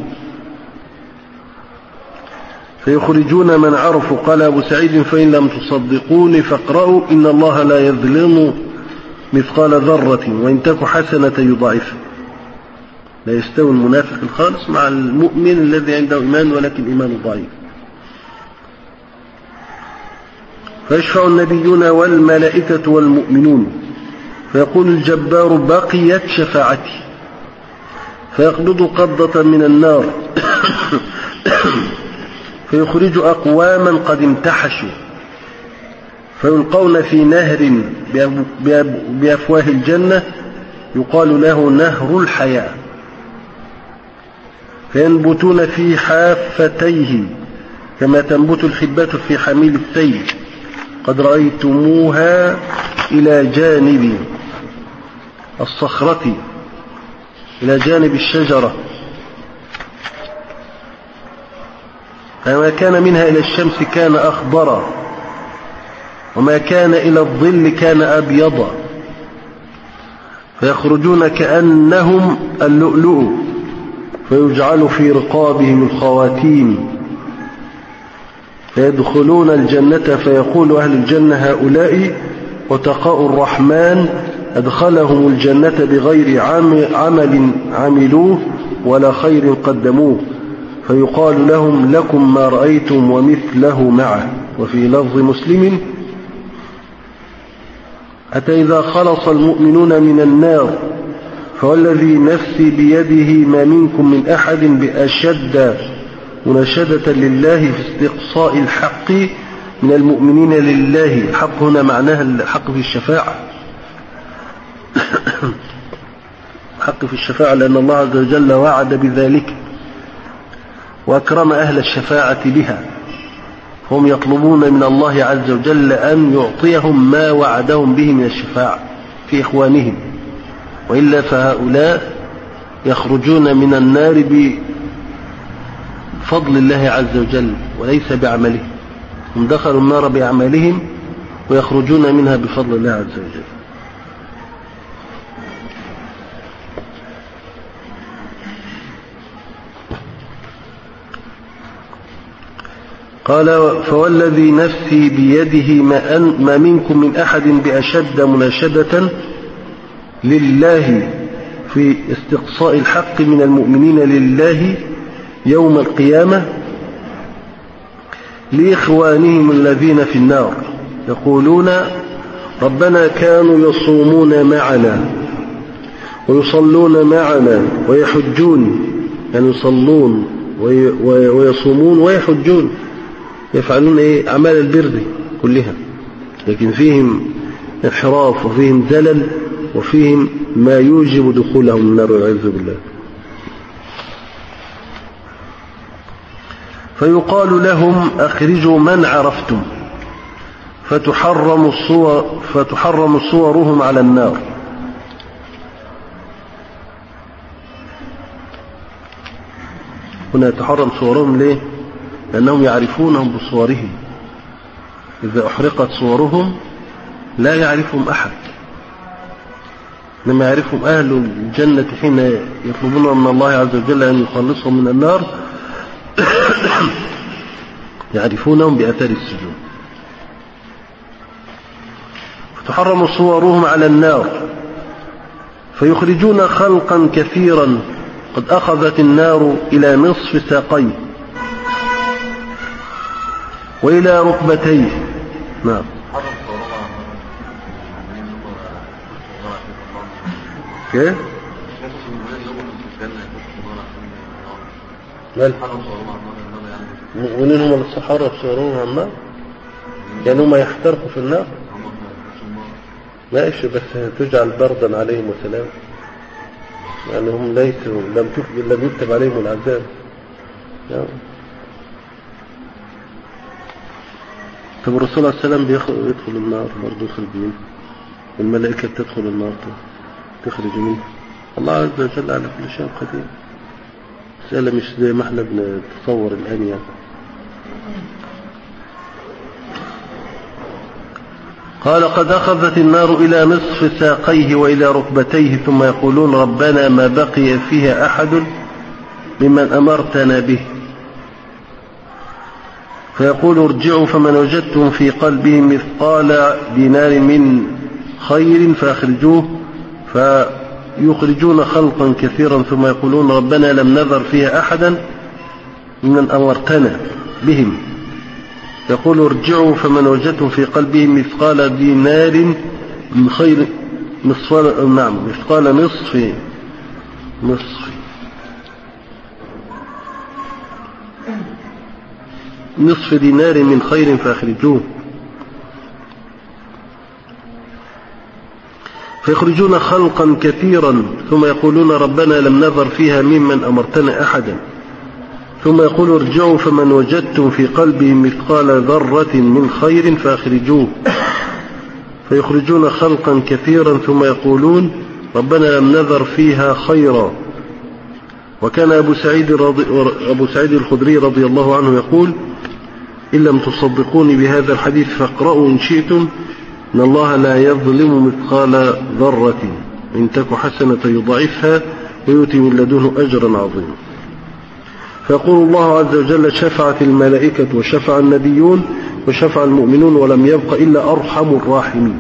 فيخرجون من عرفوا. قال أبو سعيد فإن لم تصدقوني فاقرأوا إن الله لا يظلم مثقال ذرة وإن تك حسنة يضاعفها. لا يستوي المنافق الخالص مع المؤمن الذي عنده إيمان ولكن إيمانه ضعيف. فيشفع النبيون والملائكة والمؤمنون فيقول الجبار بقيت شفاعتي فيقبض قبضة من النار فيخرج أقواما قد امتحشوا فيلقون في نهر بأفواه الجنة يقال له نهر الحياة فينبتون في حافتيه كما تنبت الحبة في حميل السيل قد رأيتموها إلى جانب الصخرة إلى جانب الشجرة فما كان منها إلى الشمس كان أخضرا وما كان إلى الظل كان أبيضا فيخرجون كأنهم اللؤلؤ فيجعل في رقابهم الخواتيم فيدخلون الجنة فيقول أهل الجنة هؤلاء وتقاء الرحمن أدخلهم الجنة بغير عمل عملوه ولا خير قدموه فيقال لهم لكم ما رأيتم ومثله معه. وفي لفظ مسلم حتى إذا خلص المؤمنون من النار فوالذي نفسي بيده ما منكم من أحد بأشد مناشدة لله في استقصاء الحق من المؤمنين لله. الحق هنا معناها الحق في الشفاعة حق في الشفاعة لأن الله عز وجل وعد بذلك وأكرم أهل الشفاعة بها هم يطلبون من الله عز وجل أن يعطيهم ما وعدهم به من الشفاعة في إخوانهم وإلا فهؤلاء يخرجون من النار بفضل الله عز وجل وليس بعملهم. هم دخلوا النار بأعمالهم ويخرجون منها بفضل الله عز وجل. قال فوالذي نفسي بيده ما, أن ما منكم من أحد بأشد مناشدة لله في استقصاء الحق من المؤمنين لله يوم القيامة لإخوانهم الذين في النار يقولون ربنا كانوا يصومون معنا ويصلون معنا ويحجون، يعني يصلون ويصومون ويحجون، يفعلون ايه أعمال البر كلها، لكن فيهم انحراف وفيهم زلل وفيهم ما يوجب دخولهم النار والعياذ بالله. فيقال لهم أخرجوا من عرفتم فتحرم الصور فتحرم صورهم على النار. هنا تحرم صورهم ليه؟ لأنهم يعرفونهم بصورهم، إذا أحرقت صورهم لا يعرفهم أحد، لما يعرفهم أهل الجنة حين يطلبون من الله عز وجل أن يخلصهم من النار يعرفونهم بأثار السجود. فتحرم صورهم على النار فيخرجون خلقا كثيرا قد أخذت النار إلى نصف ساقيه وإلى ركبتيه. نعم. كيف؟ مال المؤمنين هم اللي استحروا صورهم على النار، يعني هم يحترقوا في النار. ماشي، بس تجعل بردا عليهم وسلام، يعني هم ليسوا لم تكتب لم يكتب عليهم العذاب. طب الرسول عليه السلام يدخل النار برضه يخرج منه، الملائكة تدخل النار تخرج منه. الله عز وجل على كل شيء قدير. مسألة مش زي ما احنا بنتصور الآن يعني. قال قد أخذت النار إلى نصف ساقيه وإلى ركبتيه ثم يقولون ربنا ما بقي فيها أحد ممن أمرتنا به، فيقول ارجعوا فمن وجدتم في قلبه مثقال دينار من خير فأخرجوه، فيخرجون خلقا كثيرا ثم يقولون ربنا لم نذر فيها أحدا ممن أمرتنا بهم، يقول ارجعوا فمن وجدتم في قلبه مثقال دينار من خير مثقال نعم مثقال نصف نصف نصف دينار من خير فأخرجوه، فيخرجون خلقا كثيرا ثم يقولون ربنا لم نذر فيها ممن أمرتنا أحدا، ثم يقول ارجعوا فمن وجدتم في قلبه مثقال ذرة من خير فأخرجوه، فيخرجون خلقا كثيرا ثم يقولون ربنا لم نذر فيها خيرا. وكان أبو سعيد, رضي أبو سعيد الخدري رضي الله عنه يقول إن لم تصدقوني بهذا الحديث فاقرأوا إن شئتم إن الله لا يظلم مثقال ذرة إن تك حسنة يضعفها ويؤتي من لدنه أجرا عظيما. فيقول الله عز وجل شفعت الملائكة وشفع النبيون وشفع المؤمنون ولم يبق إلا أرحم الراحمين.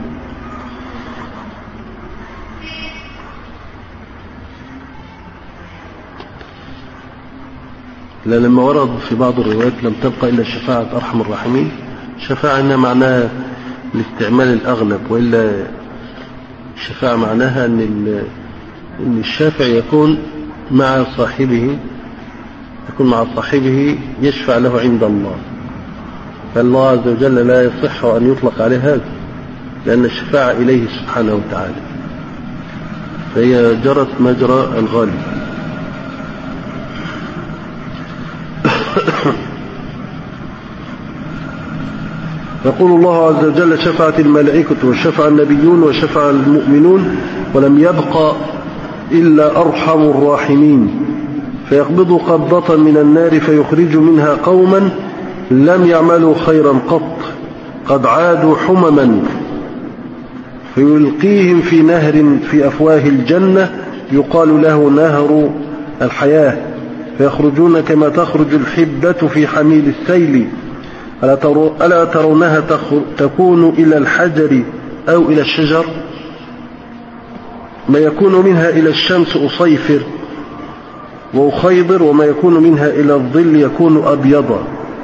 لا لما ورد في بعض الروايات لم تبقى إلا شفاعة أرحم الراحمين، شفاعة إنها معناها الاستعمال الأغلب، وإلا الشفاعة معناها أن إن الشافع يكون مع صاحبه يكون مع صاحبه يشفع له عند الله، فالله عز وجل لا يصح أن يطلق عليه هذا لأن الشفاعة إليه سبحانه وتعالى، فهي جرت مجرى الغالب. يقول الله عز وجل شفعت الملائكة وشفع النبيون وشفع المؤمنون ولم يبق إلا أرحم الراحمين، فيقبض قبضة من النار فيخرج منها قوما لم يعملوا خيرا قط قد عادوا حمما، فيلقيهم في نهر في أفواه الجنة يقال له نهر الحياة، فيخرجون كما تخرج الحبة في حميل السيل، ألا ترونها تكون إلى الحجر أو إلى الشجر؟ ما يكون منها إلى الشمس أصيفر وأخيضر، وما يكون منها إلى الظل يكون أبيضا.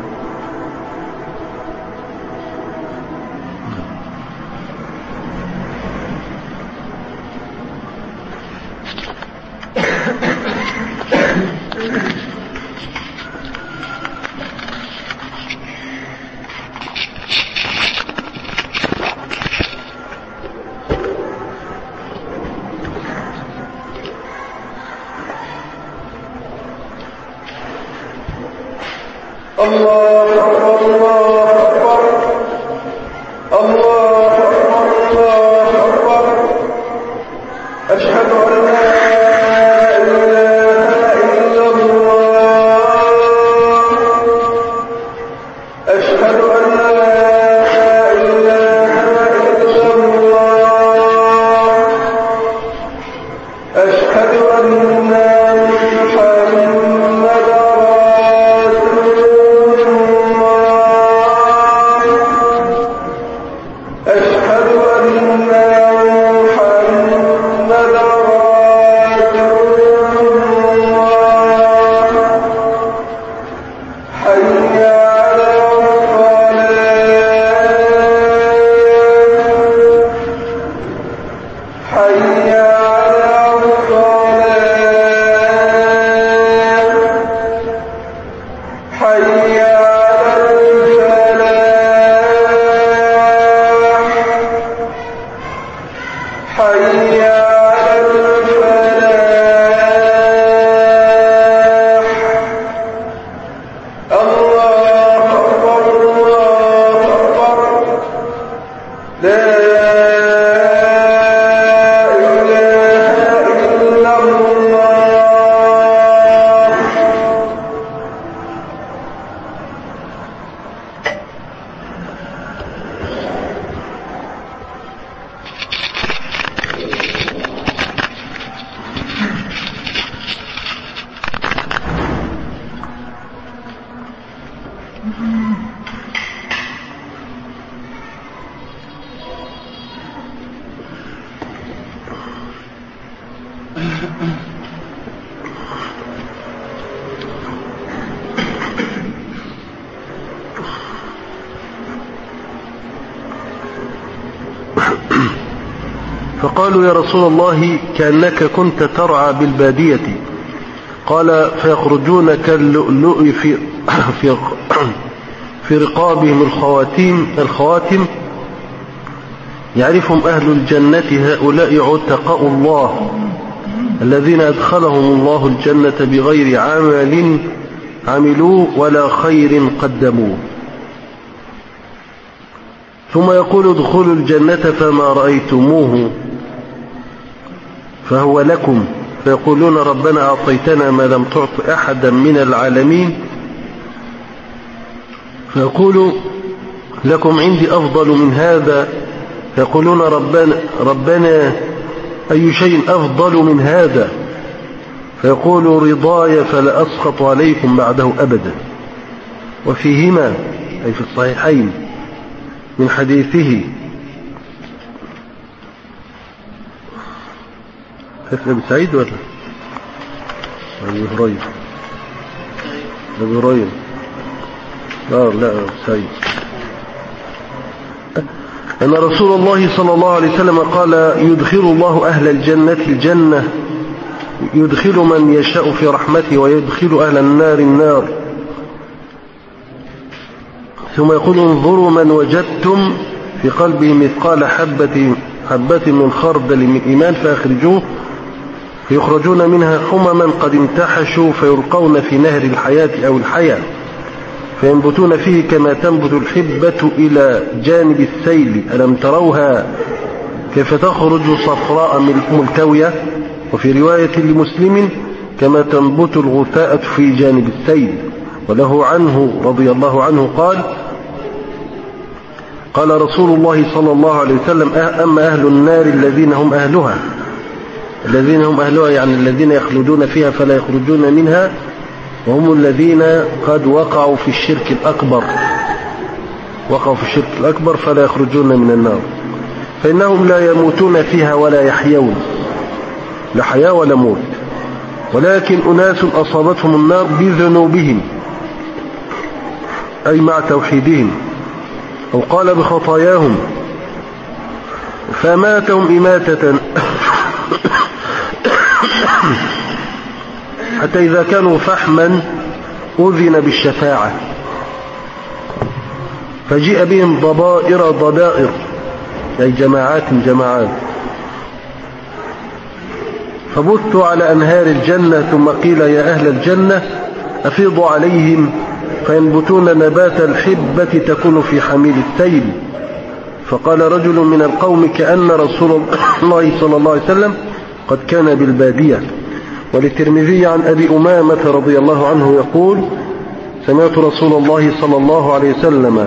فقالوا يا رسول الله كأنك كنت ترعى بالبادية. قال فيخرجون كاللؤلؤ في, في, في رقابهم الخواتيم, الخواتم يعرفهم أهل الجنة هؤلاء عتقاء الله الذين أدخلهم الله الجنة بغير عمل عملوا ولا خير قدموا. ثم يقول ادخلوا الجنة فما رأيتموه فهو لكم، فيقولون ربنا أعطيتنا ما لم تعط أحدا من العالمين، فيقول لكم عندي أفضل من هذا، فيقولون ربنا, ربنا أي شيء أفضل من هذا، فيقول رضاي فلا أسخط عليكم بعده أبدا. وفيهما أي في الصحيحين من حديثه ابن سعيد ولا أبي هريرة أبي هريرة لا لا سعيد أن رسول الله صلى الله عليه وسلم قال يدخل الله أهل الجنة الجنة، يدخل من يشاء في رحمته ويدخل أهل النار النار. ثم يقول انظروا من وجدتم في قلبه مثقال حبة, حبة من خردل من إيمان فأخرجوه، فيخرجون منها حمما قد امتحشوا فيلقون في نهر الحياة أو الحياة فينبتون فيه كما تنبت الحبة إلى جانب السيل، ألم تروها كيف تخرج صفراء ملتوية؟ وفي رواية لمسلم كما تنبت الغثاء في جانب السيل. وله عنه رضي الله عنه قال قال رسول الله صلى الله عليه وسلم أما أهل النار الذين هم أهلها الذين هم أهلها يعني الذين يخلدون فيها فلا يخرجون منها، وهم الذين قد وقعوا في الشرك الأكبر وقعوا في الشرك الأكبر فلا يخرجون من النار، فإنهم لا يموتون فيها ولا يحيون لا حياة ولا موت، ولكن أناس أصابتهم النار بذنوبهم أي مع توحيدهم، أو قال بخطاياهم فماتهم إماتة حتى إذا كانوا فحما أذن بالشفاعة، فجيء بهم ضبائر ضبائر أي جماعات جماعات، فبثوا على أنهار الجنة، ثم قيل يا أهل الجنة أفيضوا عليهم فينبتون نبات الحبة تكون في حميل التيل. فقال رجل من القوم كأن رسول الله صلى الله عليه وسلم قد كان بالبادية. وللترمذي عن أبي أمامة رضي الله عنه يقول سمعت رسول الله صلى الله عليه وسلم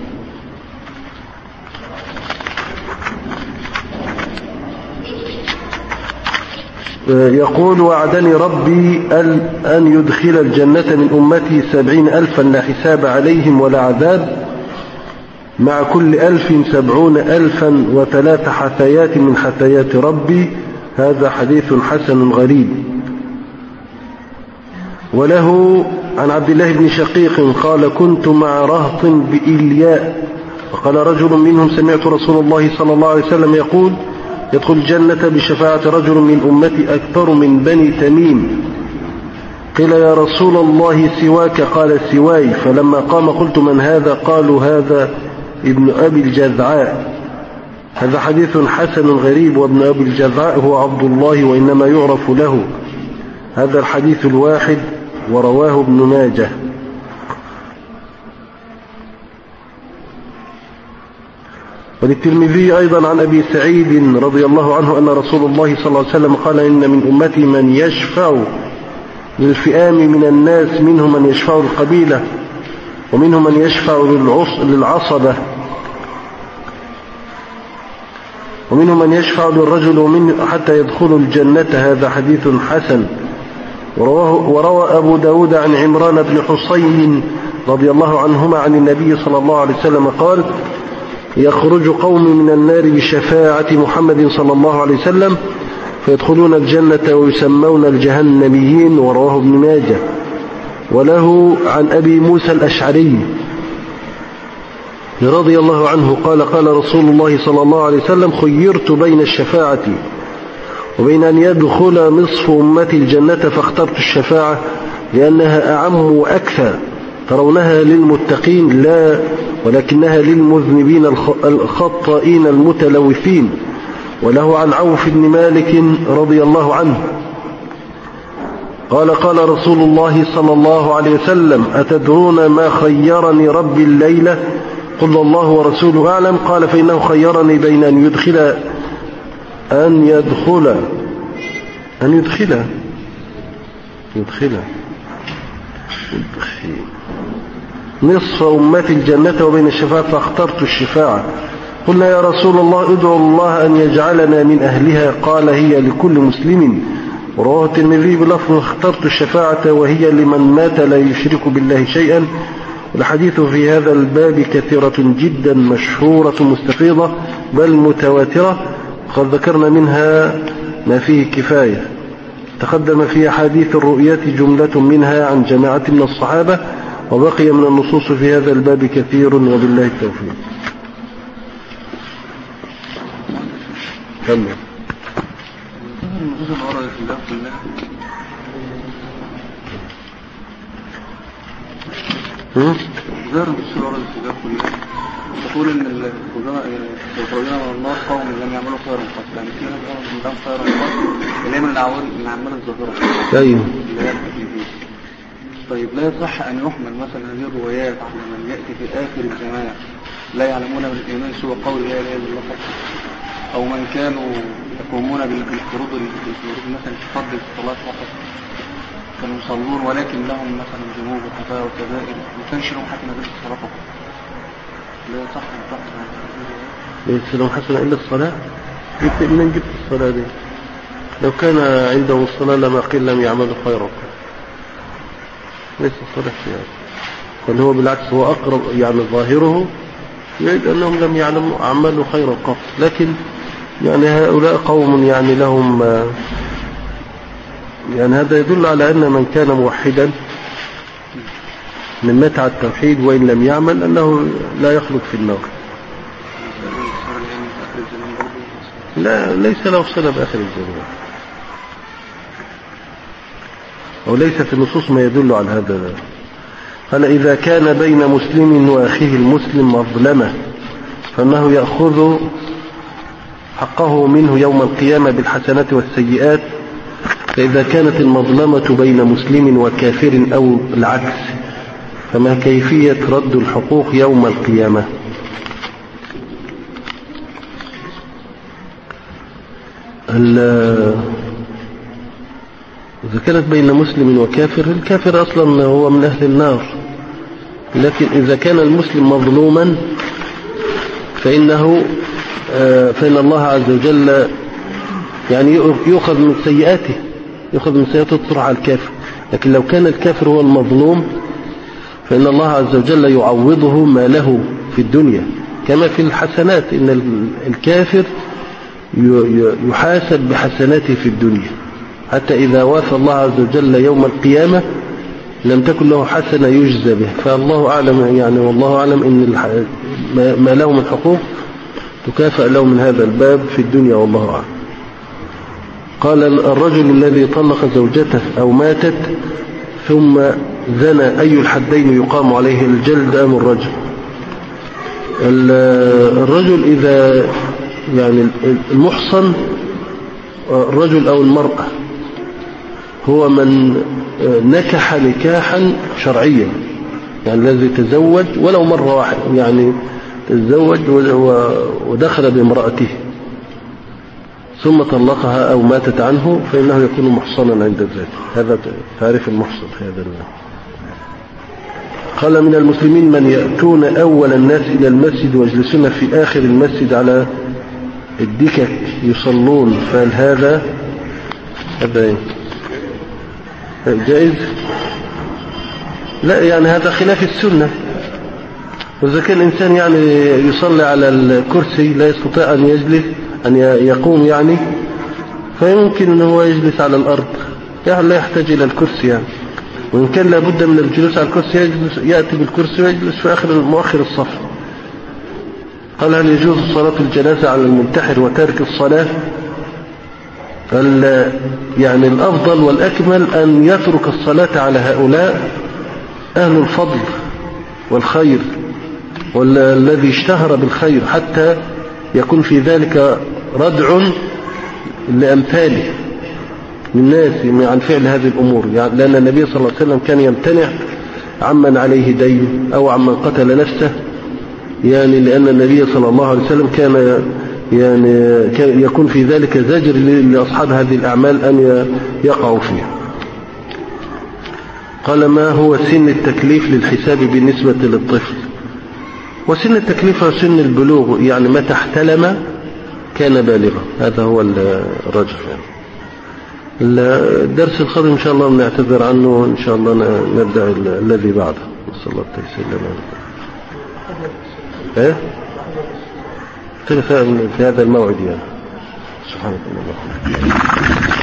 يقول وعدني ربي أن يدخل الجنة من أمتي سبعين ألفا لا حساب عليهم ولا عذاب، مع كل ألف سبعون ألفا وثلاث حثيات من حثيات ربي. هذا حديث حسن غريب. وله عن عبد الله بن شقيق قال كنت مع رهط بإلياء، فقال رجل منهم سمعت رسول الله صلى الله عليه وسلم يقول يدخل الجنة بشفاعة رجل من أمتي أكثر من بني تميم. قيل يا رسول الله سواك؟ قال سواي. فلما قام قلت من هذا؟ قالوا هذا ابن أبي الجذعاء. هذا حديث حسن غريب، وابن أبي الجذعاء هو عبد الله وإنما يعرف له. هذا الحديث الواحد ورواه ابن ماجه. وللترمذي أيضا عن أبي سعيد رضي الله عنه أن رسول الله صلى الله عليه وسلم قال إن من أمتي من يشفع للفئام من الناس، منهم من يشفع للقبيلة ومنهم من يشفع للعصبة ومنهم من يشفع للرجل ومن حتى يدخل الجنة. هذا حديث حسن. وروى أبو داود عن عمران بن حسين رضي الله عنهما عن النبي صلى الله عليه وسلم قال يخرج قوم من النار بشفاعة محمد صلى الله عليه وسلم فيدخلون الجنة ويسمون الجهنميين. ورواه ابن ماجه. وله عن أبي موسى الأشعري رضي الله عنه قال قال رسول الله صلى الله عليه وسلم خيرت بين الشفاعة وبين أن يدخل نصف أمتي الجنة فاخترت الشفاعة لأنها أعم وأكثر، ترونها للمتقين لا ولكنها للمذنبين الخطائين المتلوثين. وله عن عوف بن مالك رضي الله عنه قال قال رسول الله صلى الله عليه وسلم أتدرون ما خيرني ربي الليلة؟ قل الله ورسوله أعلم. قال فإنه خيرني بين أن يدخل أن يدخل أن يدخل يدخل نصف أمتي الجنة وبين الشفاعة فاخترت الشفاعة. قلنا يا رسول الله ادعو الله أن يجعلنا من أهلها. قال هي لكل مسلم. ورواه الترمذي بلفظ اخترت الشفاعة وهي لمن مات لا يشرك بالله شيئا. الحديث في هذا الباب كثيرة جدا مشهورة مستفيضة بل متواترة، قد ذكرنا منها ما فيه كفاية. تقدم في حديث الرؤية جملة منها عن جماعة من الصحابة، وبقي من النصوص في هذا الباب كثير وبالله التوفيق. كمل. ظاهر النصوص الورد في الكتاب كلها تقول ان يخرجون من النار قوم لم يعملوا خيرا قط، يعني في ناس عملوا خيرا قط اللي هي من الاعمال من اعمال الظاهره. ايوه. طيب لا يصح ان يحمل مثلا هذه الروايات على من ياتي في اخر الزمان لا يعلمون بالايمان سوى قول لا اله الا الله فقط، او من كانوا يقومون بالفروض مثلا في فرض الصلاه فقط كانوا يصلون ولكن لهم مثلا ذنوب وخطايا وكبائر وكانش لهم حسنه الا الصلاه فقط. لا يصح ان تحصل ليس لهم حسنه الا الصلاه. جبت من جبت الصلاه دي؟ لو كان عندهم الصلاه لما قيل لم يعملوا خيرا. ليس الصلاه فيها، بل هو بالعكس هو اقرب، يعني ظاهره يريد انهم لم يعلموا اعملوا خيرا قط. لكن يعني هؤلاء قوم يعني لهم يعني هذا يدل على أن من كان موحدا من مات على التوحيد وإن لم يعمل أنه لا يخلد في النار. لا ليس له صلة بآخر الزمان، أو ليس في النصوص ما يدل على هذا. قال إذا كان بين مسلم وأخيه المسلم مظلمة فإنه يأخذ حقه منه يوم القيامة بالحسنات والسيئات. فإذا كانت المظلمة بين مسلم وكافر أو العكس فما كيفية رد الحقوق يوم القيامة؟ إذا كانت بين مسلم وكافر، الكافر أصلا هو من أهل النار، لكن إذا كان المسلم مظلوما فإنه فإن الله عز وجل يعني يؤخذ من سيئاته، يؤخذ من سيئاته تطرح على الكافر. لكن لو كان الكافر هو المظلوم فإن الله عز وجل يعوضه ما له في الدنيا، كما في الحسنات إن الكافر يحاسب بحسناته في الدنيا، حتى إذا وافى الله عز وجل يوم القيامة لم تكن له حسنة يجزى به. فالله أعلم يعني، والله أعلم إن ما له من حقوق تكافأ له من هذا الباب في الدنيا، والله أعلم. قال الرجل الذي طلق زوجته أو ماتت ثم زنى أي الحدين يقام عليه، الجلد أم الرجل؟ الرجل إذا يعني المحصن الرجل أو المرأة هو من نكح نكاحا شرعيا، يعني الذي تزوج ولو مرة واحدة، يعني تزوج ودخل بامرأته ثم طلقها أو ماتت عنه فإنه يكون محصنا عند ذلك. هذا تعريف المحصن هذا. قال من المسلمين من يأتون أول الناس إلى المسجد ويجلسون في آخر المسجد على الدكك يصلون، فهل هذا هذا جائز؟ لا، يعني هذا خلاف السنة. وإذا كان الإنسان يعني يصلي على الكرسي لا يستطيع أن يجلس أن يقوم يعني، فيمكن أن هو يجلس على الأرض، يعني لا يحتاج إلى الكرسي يعني. وإن كان لابد من الجلوس على الكرسي يجلس يأتي بالكرسي ويجلس في آخر مؤخر الصف. قال هل يجوز صلاة الجنازة على المنتحر وتارك الصلاة؟ قال يعني الأفضل والأكمل أن يترك الصلاة على هؤلاء أهل الفضل والخير والذي اشتهر بالخير، حتى يكون في ذلك ردع لأمثاله للناس عن فعل هذه الأمور، يعني لأن النبي صلى الله عليه وسلم كان يمتنع عمن عليه دين أو عمن قتل نفسه، يعني لأن النبي صلى الله عليه وسلم كان يعني كان يكون في ذلك زجر لأصحاب هذه الأعمال أن يقعوا فيها. قال ما هو سن التكليف للحساب بالنسبة للطفل؟ وسن التكليف هو سن البلوغ، يعني متى احتلم كان بالغا، هذا هو الرجل يعني. الدرس القادم إن شاء الله نعتذر عنه، إن شاء الله نبدأ الذي بعده. صلى الله عليه وسلم. ايه في هذا الموعد يعني. سبحانك اللهم وبحمدك.